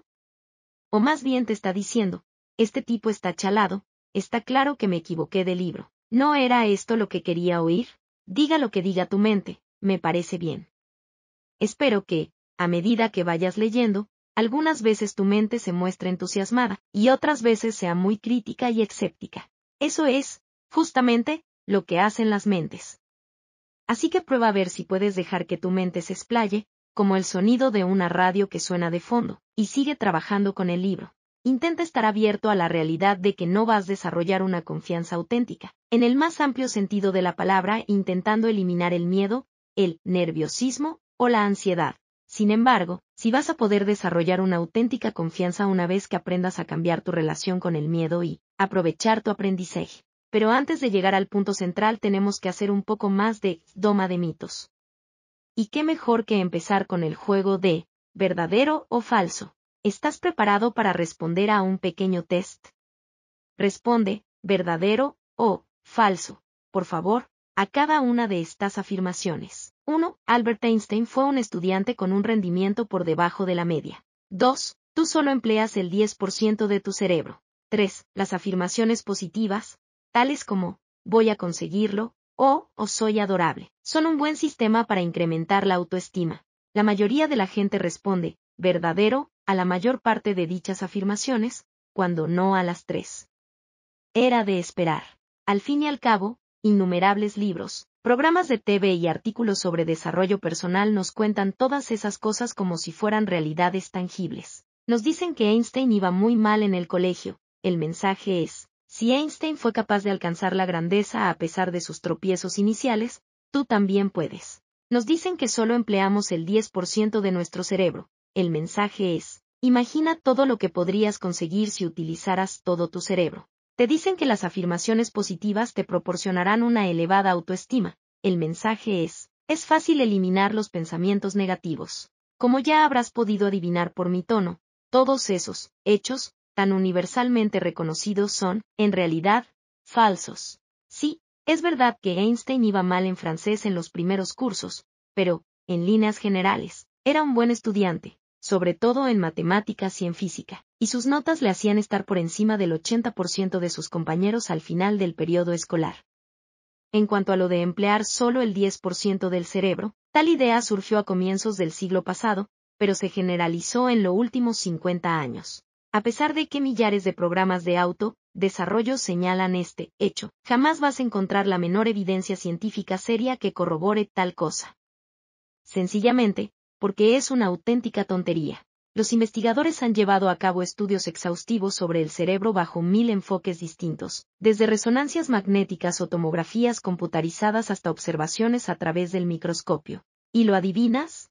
O más bien te está diciendo, este tipo está chalado, está claro que me equivoqué de libro. ¿No era esto lo que quería oír? Diga lo que diga tu mente, me parece bien. Espero que, a medida que vayas leyendo, algunas veces tu mente se muestre entusiasmada, y otras veces sea muy crítica y escéptica. Eso es, justamente, lo que hacen las mentes. Así que prueba a ver si puedes dejar que tu mente se explaye, como el sonido de una radio que suena de fondo, y sigue trabajando con el libro. Intenta estar abierto a la realidad de que no vas a desarrollar una confianza auténtica, en el más amplio sentido de la palabra, intentando eliminar el miedo, el nerviosismo o la ansiedad. Sin embargo, si vas a poder desarrollar una auténtica confianza una vez que aprendas a cambiar tu relación con el miedo y aprovechar tu aprendizaje. Pero antes de llegar al punto central tenemos que hacer un poco más de doma de mitos. ¿Y qué mejor que empezar con el juego de verdadero o falso? ¿Estás preparado para responder a un pequeño test? Responde, verdadero o falso, por favor, a cada una de estas afirmaciones. uno. Albert Einstein fue un estudiante con un rendimiento por debajo de la media. dos. Tú solo empleas el diez por ciento de tu cerebro. tres. Las afirmaciones positivas, tales como, voy a conseguirlo, o, o soy adorable, son un buen sistema para incrementar la autoestima. La mayoría de la gente responde, verdadero, a la mayor parte de dichas afirmaciones, cuando no a las tres. Era de esperar. Al fin y al cabo, innumerables libros, programas de T V y artículos sobre desarrollo personal nos cuentan todas esas cosas como si fueran realidades tangibles. Nos dicen que Einstein iba muy mal en el colegio. El mensaje es, si Einstein fue capaz de alcanzar la grandeza a pesar de sus tropiezos iniciales, tú también puedes. Nos dicen que solo empleamos el diez por ciento de nuestro cerebro. El mensaje es, imagina todo lo que podrías conseguir si utilizaras todo tu cerebro. Te dicen que las afirmaciones positivas te proporcionarán una elevada autoestima. El mensaje es, es fácil eliminar los pensamientos negativos. Como ya habrás podido adivinar por mi tono, todos esos hechos, tan universalmente reconocidos son, en realidad, falsos. Sí, es verdad que Einstein iba mal en francés en los primeros cursos, pero, en líneas generales, era un buen estudiante, sobre todo en matemáticas y en física, y sus notas le hacían estar por encima del ochenta por ciento de sus compañeros al final del periodo escolar. En cuanto a lo de emplear solo el diez por ciento del cerebro, tal idea surgió a comienzos del siglo pasado, pero se generalizó en los últimos cincuenta años. A pesar de que millares de programas de auto, desarrollo señalan este hecho, jamás vas a encontrar la menor evidencia científica seria que corrobore tal cosa. Sencillamente, porque es una auténtica tontería. Los investigadores han llevado a cabo estudios exhaustivos sobre el cerebro bajo mil enfoques distintos, desde resonancias magnéticas o tomografías computarizadas hasta observaciones a través del microscopio. ¿Y lo adivinas?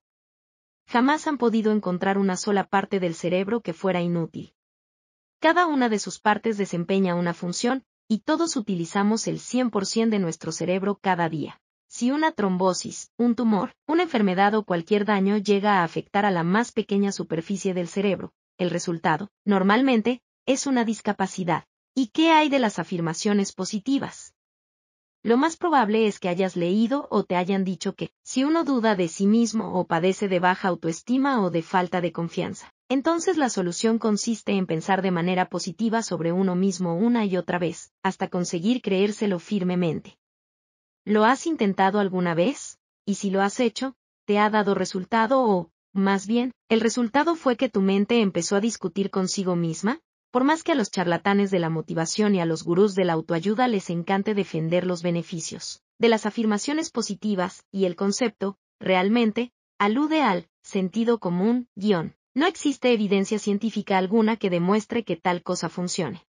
Jamás han podido encontrar una sola parte del cerebro que fuera inútil. Cada una de sus partes desempeña una función, y todos utilizamos el cien por ciento de nuestro cerebro cada día. Si una trombosis, un tumor, una enfermedad o cualquier daño llega a afectar a la más pequeña superficie del cerebro, el resultado, normalmente, es una discapacidad. ¿Y qué hay de las afirmaciones positivas? Lo más probable es que hayas leído o te hayan dicho que, si uno duda de sí mismo o padece de baja autoestima o de falta de confianza, entonces la solución consiste en pensar de manera positiva sobre uno mismo una y otra vez, hasta conseguir creérselo firmemente. ¿Lo has intentado alguna vez? Y si lo has hecho, ¿te ha dado resultado o, más bien, el resultado fue que tu mente empezó a discutir consigo misma? Por más que a los charlatanes de la motivación y a los gurús de la autoayuda les encante defender los beneficios de las afirmaciones positivas, y el concepto, realmente, alude al sentido común, guión. No existe evidencia científica alguna que demuestre que tal cosa funcione.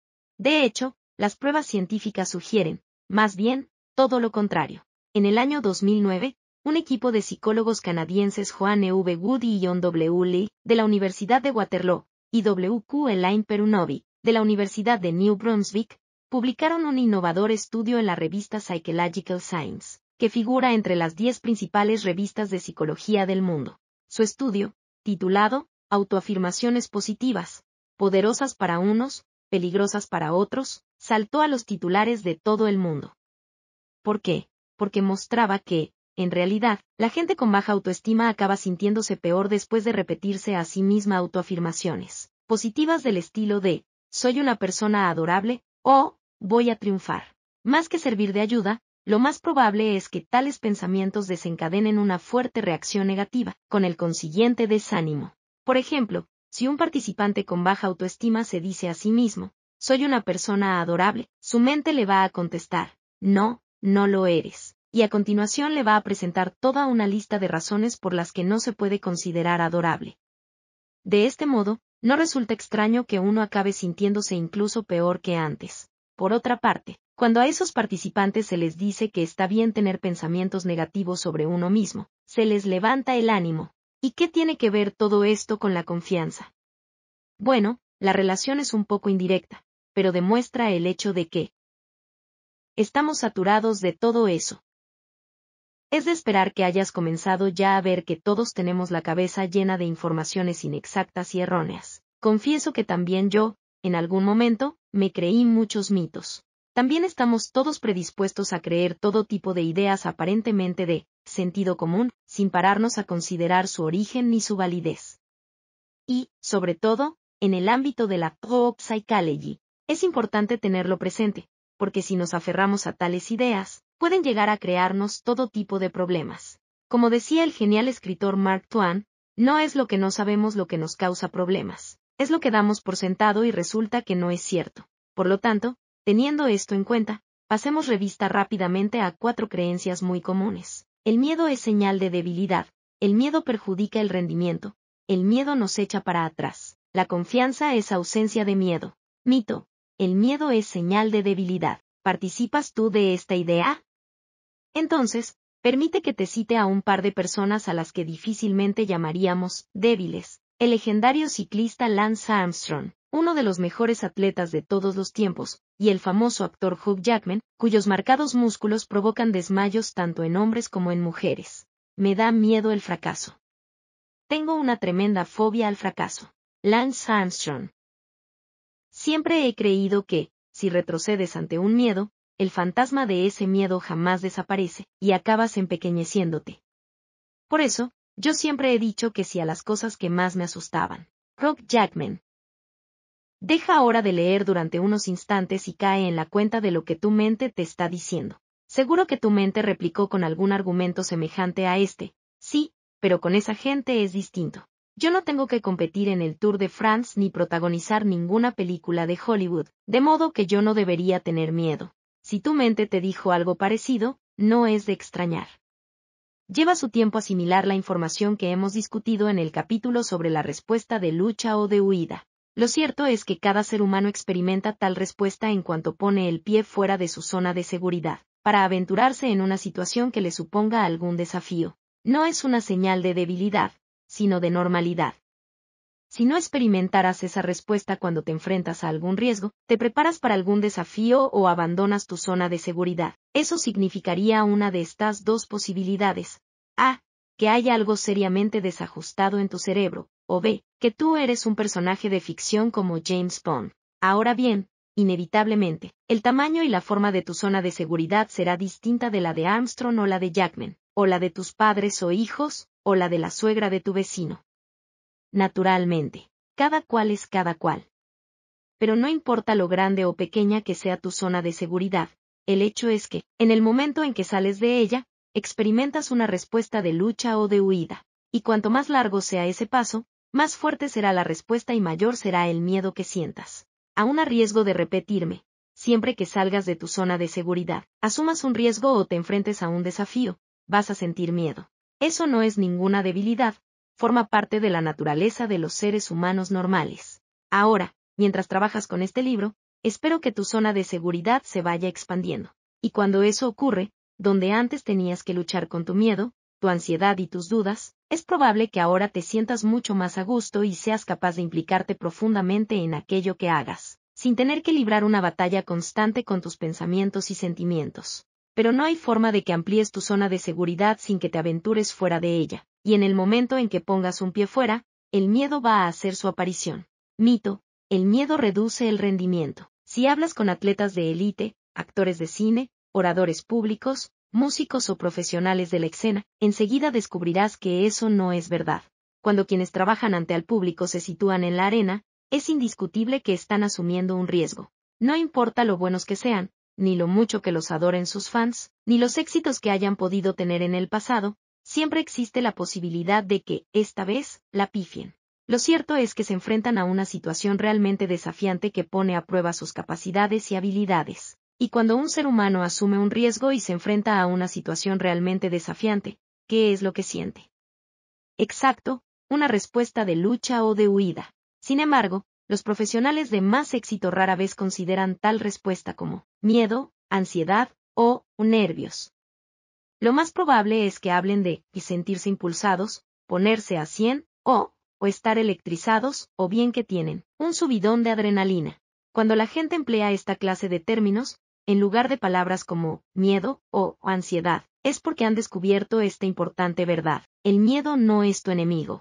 De hecho, las pruebas científicas sugieren, más bien, todo lo contrario. En el año dos mil nueve, un equipo de psicólogos canadienses Joan E V Woody y John W Lee, de la Universidad de Waterloo, y W Q Elaine Perunovi, de la Universidad de New Brunswick, publicaron un innovador estudio en la revista Psychological Science, que figura entre las diez principales revistas de psicología del mundo. Su estudio, titulado Autoafirmaciones positivas, poderosas para unos, peligrosas para otros, saltó a los titulares de todo el mundo. ¿Por qué? Porque mostraba que, en realidad, la gente con baja autoestima acaba sintiéndose peor después de repetirse a sí misma autoafirmaciones positivas del estilo de, soy una persona adorable, o, voy a triunfar. Más que servir de ayuda, lo más probable es que tales pensamientos desencadenen una fuerte reacción negativa, con el consiguiente desánimo. Por ejemplo, si un participante con baja autoestima se dice a sí mismo, soy una persona adorable, su mente le va a contestar, no, no lo eres. Y a continuación le va a presentar toda una lista de razones por las que no se puede considerar adorable. De este modo, no resulta extraño que uno acabe sintiéndose incluso peor que antes. Por otra parte, cuando a esos participantes se les dice que está bien tener pensamientos negativos sobre uno mismo, se les levanta el ánimo. ¿Y qué tiene que ver todo esto con la confianza? Bueno, la relación es un poco indirecta, pero demuestra el hecho de que estamos saturados de todo eso. Es de esperar que hayas comenzado ya a ver que todos tenemos la cabeza llena de informaciones inexactas y erróneas. Confieso que también yo, en algún momento, me creí muchos mitos. También estamos todos predispuestos a creer todo tipo de ideas aparentemente de sentido común, sin pararnos a considerar su origen ni su validez. Y, sobre todo, en el ámbito de la pop psychology, es importante tenerlo presente, porque si nos aferramos a tales ideas, pueden llegar a crearnos todo tipo de problemas. Como decía el genial escritor Mark Twain, no es lo que no sabemos lo que nos causa problemas, es lo que damos por sentado y resulta que no es cierto. Por lo tanto, teniendo esto en cuenta, pasemos revista rápidamente a cuatro creencias muy comunes. El miedo es señal de debilidad, el miedo perjudica el rendimiento, el miedo nos echa para atrás, la confianza es ausencia de miedo. Mito, el miedo es señal de debilidad. ¿Participas tú de esta idea? Entonces, permite que te cite a un par de personas a las que difícilmente llamaríamos débiles. El legendario ciclista Lance Armstrong, uno de los mejores atletas de todos los tiempos, y el famoso actor Hugh Jackman, cuyos marcados músculos provocan desmayos tanto en hombres como en mujeres. Me da miedo el fracaso. Tengo una tremenda fobia al fracaso. Lance Armstrong. Siempre he creído que, si retrocedes ante un miedo, el fantasma de ese miedo jamás desaparece, y acabas empequeñeciéndote. Por eso, yo siempre he dicho que sí a las cosas que más me asustaban. Hugh Jackman. Deja ahora de leer durante unos instantes y cae en la cuenta de lo que tu mente te está diciendo. Seguro que tu mente replicó con algún argumento semejante a este. Sí, pero con esa gente es distinto. Yo no tengo que competir en el Tour de France ni protagonizar ninguna película de Hollywood, de modo que yo no debería tener miedo. Si tu mente te dijo algo parecido, no es de extrañar. Lleva su tiempo asimilar la información que hemos discutido en el capítulo sobre la respuesta de lucha o de huida. Lo cierto es que cada ser humano experimenta tal respuesta en cuanto pone el pie fuera de su zona de seguridad, para aventurarse en una situación que le suponga algún desafío. No es una señal de debilidad, sino de normalidad. Si no experimentaras esa respuesta cuando te enfrentas a algún riesgo, te preparas para algún desafío o abandonas tu zona de seguridad. Eso significaría una de estas dos posibilidades. A. Que haya algo seriamente desajustado en tu cerebro, o B. Que tú eres un personaje de ficción como James Bond. Ahora bien, inevitablemente, el tamaño y la forma de tu zona de seguridad será distinta de la de Armstrong o la de Jackman, o la de tus padres o hijos, o la de la suegra de tu vecino. Naturalmente, cada cual es cada cual. Pero no importa lo grande o pequeña que sea tu zona de seguridad, el hecho es que, en el momento en que sales de ella, experimentas una respuesta de lucha o de huida, y cuanto más largo sea ese paso, más fuerte será la respuesta y mayor será el miedo que sientas. Aún a riesgo de repetirme, siempre que salgas de tu zona de seguridad, asumas un riesgo o te enfrentes a un desafío, vas a sentir miedo. Eso no es ninguna debilidad, forma parte de la naturaleza de los seres humanos normales. Ahora, mientras trabajas con este libro, espero que tu zona de seguridad se vaya expandiendo. Y cuando eso ocurre, donde antes tenías que luchar con tu miedo, tu ansiedad y tus dudas, es probable que ahora te sientas mucho más a gusto y seas capaz de implicarte profundamente en aquello que hagas, sin tener que librar una batalla constante con tus pensamientos y sentimientos. Pero no hay forma de que amplíes tu zona de seguridad sin que te aventures fuera de ella, y en el momento en que pongas un pie fuera, el miedo va a hacer su aparición. Mito: el miedo reduce el rendimiento. Si hablas con atletas de élite, actores de cine, oradores públicos, músicos o profesionales de la escena, enseguida descubrirás que eso no es verdad. Cuando quienes trabajan ante el público se sitúan en la arena, es indiscutible que están asumiendo un riesgo. No importa lo buenos que sean, ni lo mucho que los adoren sus fans, ni los éxitos que hayan podido tener en el pasado, siempre existe la posibilidad de que, esta vez, la pifien. Lo cierto es que se enfrentan a una situación realmente desafiante que pone a prueba sus capacidades y habilidades. Y cuando un ser humano asume un riesgo y se enfrenta a una situación realmente desafiante, ¿qué es lo que siente? Exacto, una respuesta de lucha o de huida. Sin embargo, los profesionales de más éxito rara vez consideran tal respuesta como miedo, ansiedad o nervios. Lo más probable es que hablen de sentirse impulsados, ponerse a cien, o, o estar electrizados, o bien que tienen un subidón de adrenalina. Cuando la gente emplea esta clase de términos, en lugar de palabras como miedo o ansiedad, es porque han descubierto esta importante verdad: el miedo no es tu enemigo.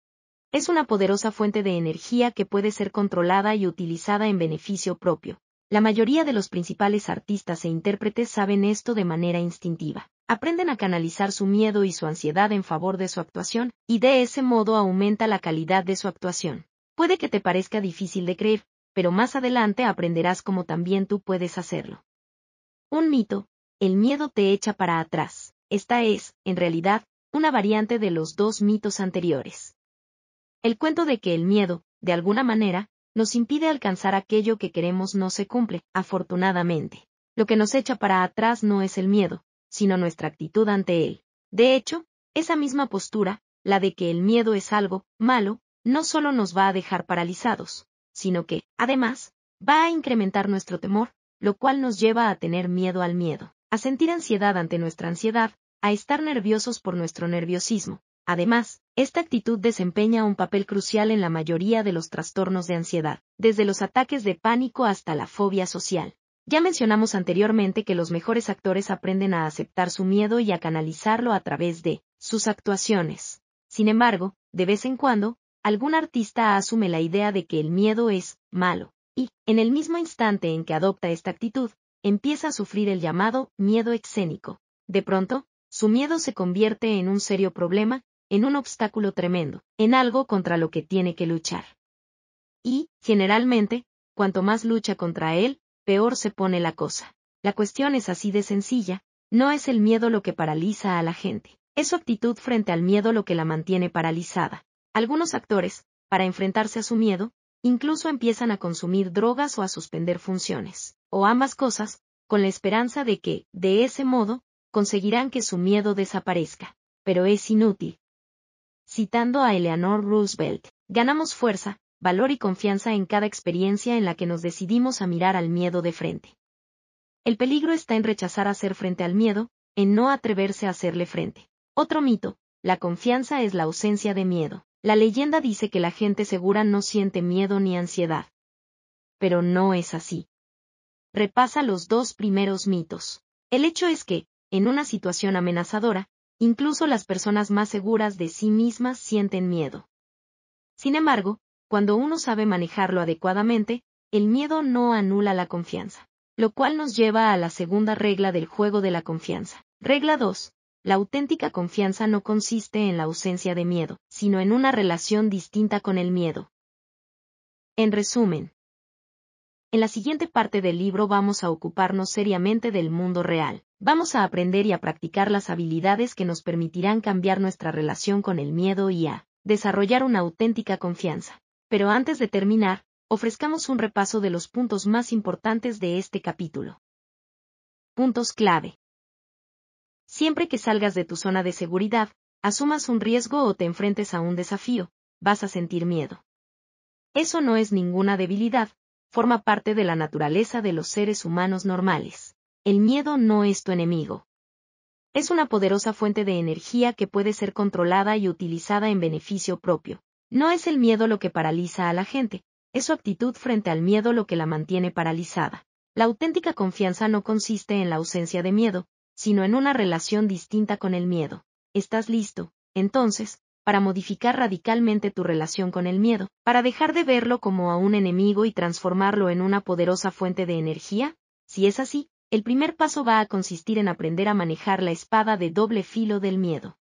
Es una poderosa fuente de energía que puede ser controlada y utilizada en beneficio propio. La mayoría de los principales artistas e intérpretes saben esto de manera instintiva. Aprenden a canalizar su miedo y su ansiedad en favor de su actuación, y de ese modo aumenta la calidad de su actuación. Puede que te parezca difícil de creer, pero más adelante aprenderás cómo también tú puedes hacerlo. Un mito: el miedo te echa para atrás. Esta es, en realidad, una variante de los dos mitos anteriores. El cuento de que el miedo, de alguna manera, nos impide alcanzar aquello que queremos no se cumple, afortunadamente. Lo que nos echa para atrás no es el miedo, sino nuestra actitud ante él. De hecho, esa misma postura, la de que el miedo es algo malo, no solo nos va a dejar paralizados, sino que, además, va a incrementar nuestro temor, lo cual nos lleva a tener miedo al miedo, a sentir ansiedad ante nuestra ansiedad, a estar nerviosos por nuestro nerviosismo. Además, esta actitud desempeña un papel crucial en la mayoría de los trastornos de ansiedad, desde los ataques de pánico hasta la fobia social. Ya mencionamos anteriormente que los mejores actores aprenden a aceptar su miedo y a canalizarlo a través de sus actuaciones. Sin embargo, de vez en cuando, algún artista asume la idea de que el miedo es malo, y, en el mismo instante en que adopta esta actitud, empieza a sufrir el llamado miedo escénico. De pronto, su miedo se convierte en un serio problema, en un obstáculo tremendo, en algo contra lo que tiene que luchar. Y, generalmente, cuanto más lucha contra él, peor se pone la cosa. La cuestión es así de sencilla: no es el miedo lo que paraliza a la gente, es su actitud frente al miedo lo que la mantiene paralizada. Algunos actores, para enfrentarse a su miedo, incluso empiezan a consumir drogas o a suspender funciones, o ambas cosas, con la esperanza de que, de ese modo, conseguirán que su miedo desaparezca. Pero es inútil. Citando a Eleanor Roosevelt, ganamos fuerza, valor y confianza en cada experiencia en la que nos decidimos a mirar al miedo de frente. El peligro está en rechazar hacer frente al miedo, en no atreverse a hacerle frente. Otro mito: la confianza es la ausencia de miedo. La leyenda dice que la gente segura no siente miedo ni ansiedad. Pero no es así. Repasa los dos primeros mitos. El hecho es que, en una situación amenazadora, incluso las personas más seguras de sí mismas sienten miedo. Sin embargo, cuando uno sabe manejarlo adecuadamente, el miedo no anula la confianza. Lo cual nos lleva a la segunda regla del juego de la confianza. Regla dos. La auténtica confianza no consiste en la ausencia de miedo, sino en una relación distinta con el miedo. En resumen, en la siguiente parte del libro vamos a ocuparnos seriamente del mundo real. Vamos a aprender y a practicar las habilidades que nos permitirán cambiar nuestra relación con el miedo y a desarrollar una auténtica confianza. Pero antes de terminar, ofrezcamos un repaso de los puntos más importantes de este capítulo. Puntos clave. Siempre que salgas de tu zona de seguridad, asumas un riesgo o te enfrentes a un desafío, vas a sentir miedo. Eso no es ninguna debilidad, forma parte de la naturaleza de los seres humanos normales. El miedo no es tu enemigo. Es una poderosa fuente de energía que puede ser controlada y utilizada en beneficio propio. No es el miedo lo que paraliza a la gente, es su actitud frente al miedo lo que la mantiene paralizada. La auténtica confianza no consiste en la ausencia de miedo, sino en una relación distinta con el miedo. ¿Estás listo, entonces, para modificar radicalmente tu relación con el miedo, para dejar de verlo como a un enemigo y transformarlo en una poderosa fuente de energía? Si es así, el primer paso va a consistir en aprender a manejar la espada de doble filo del miedo.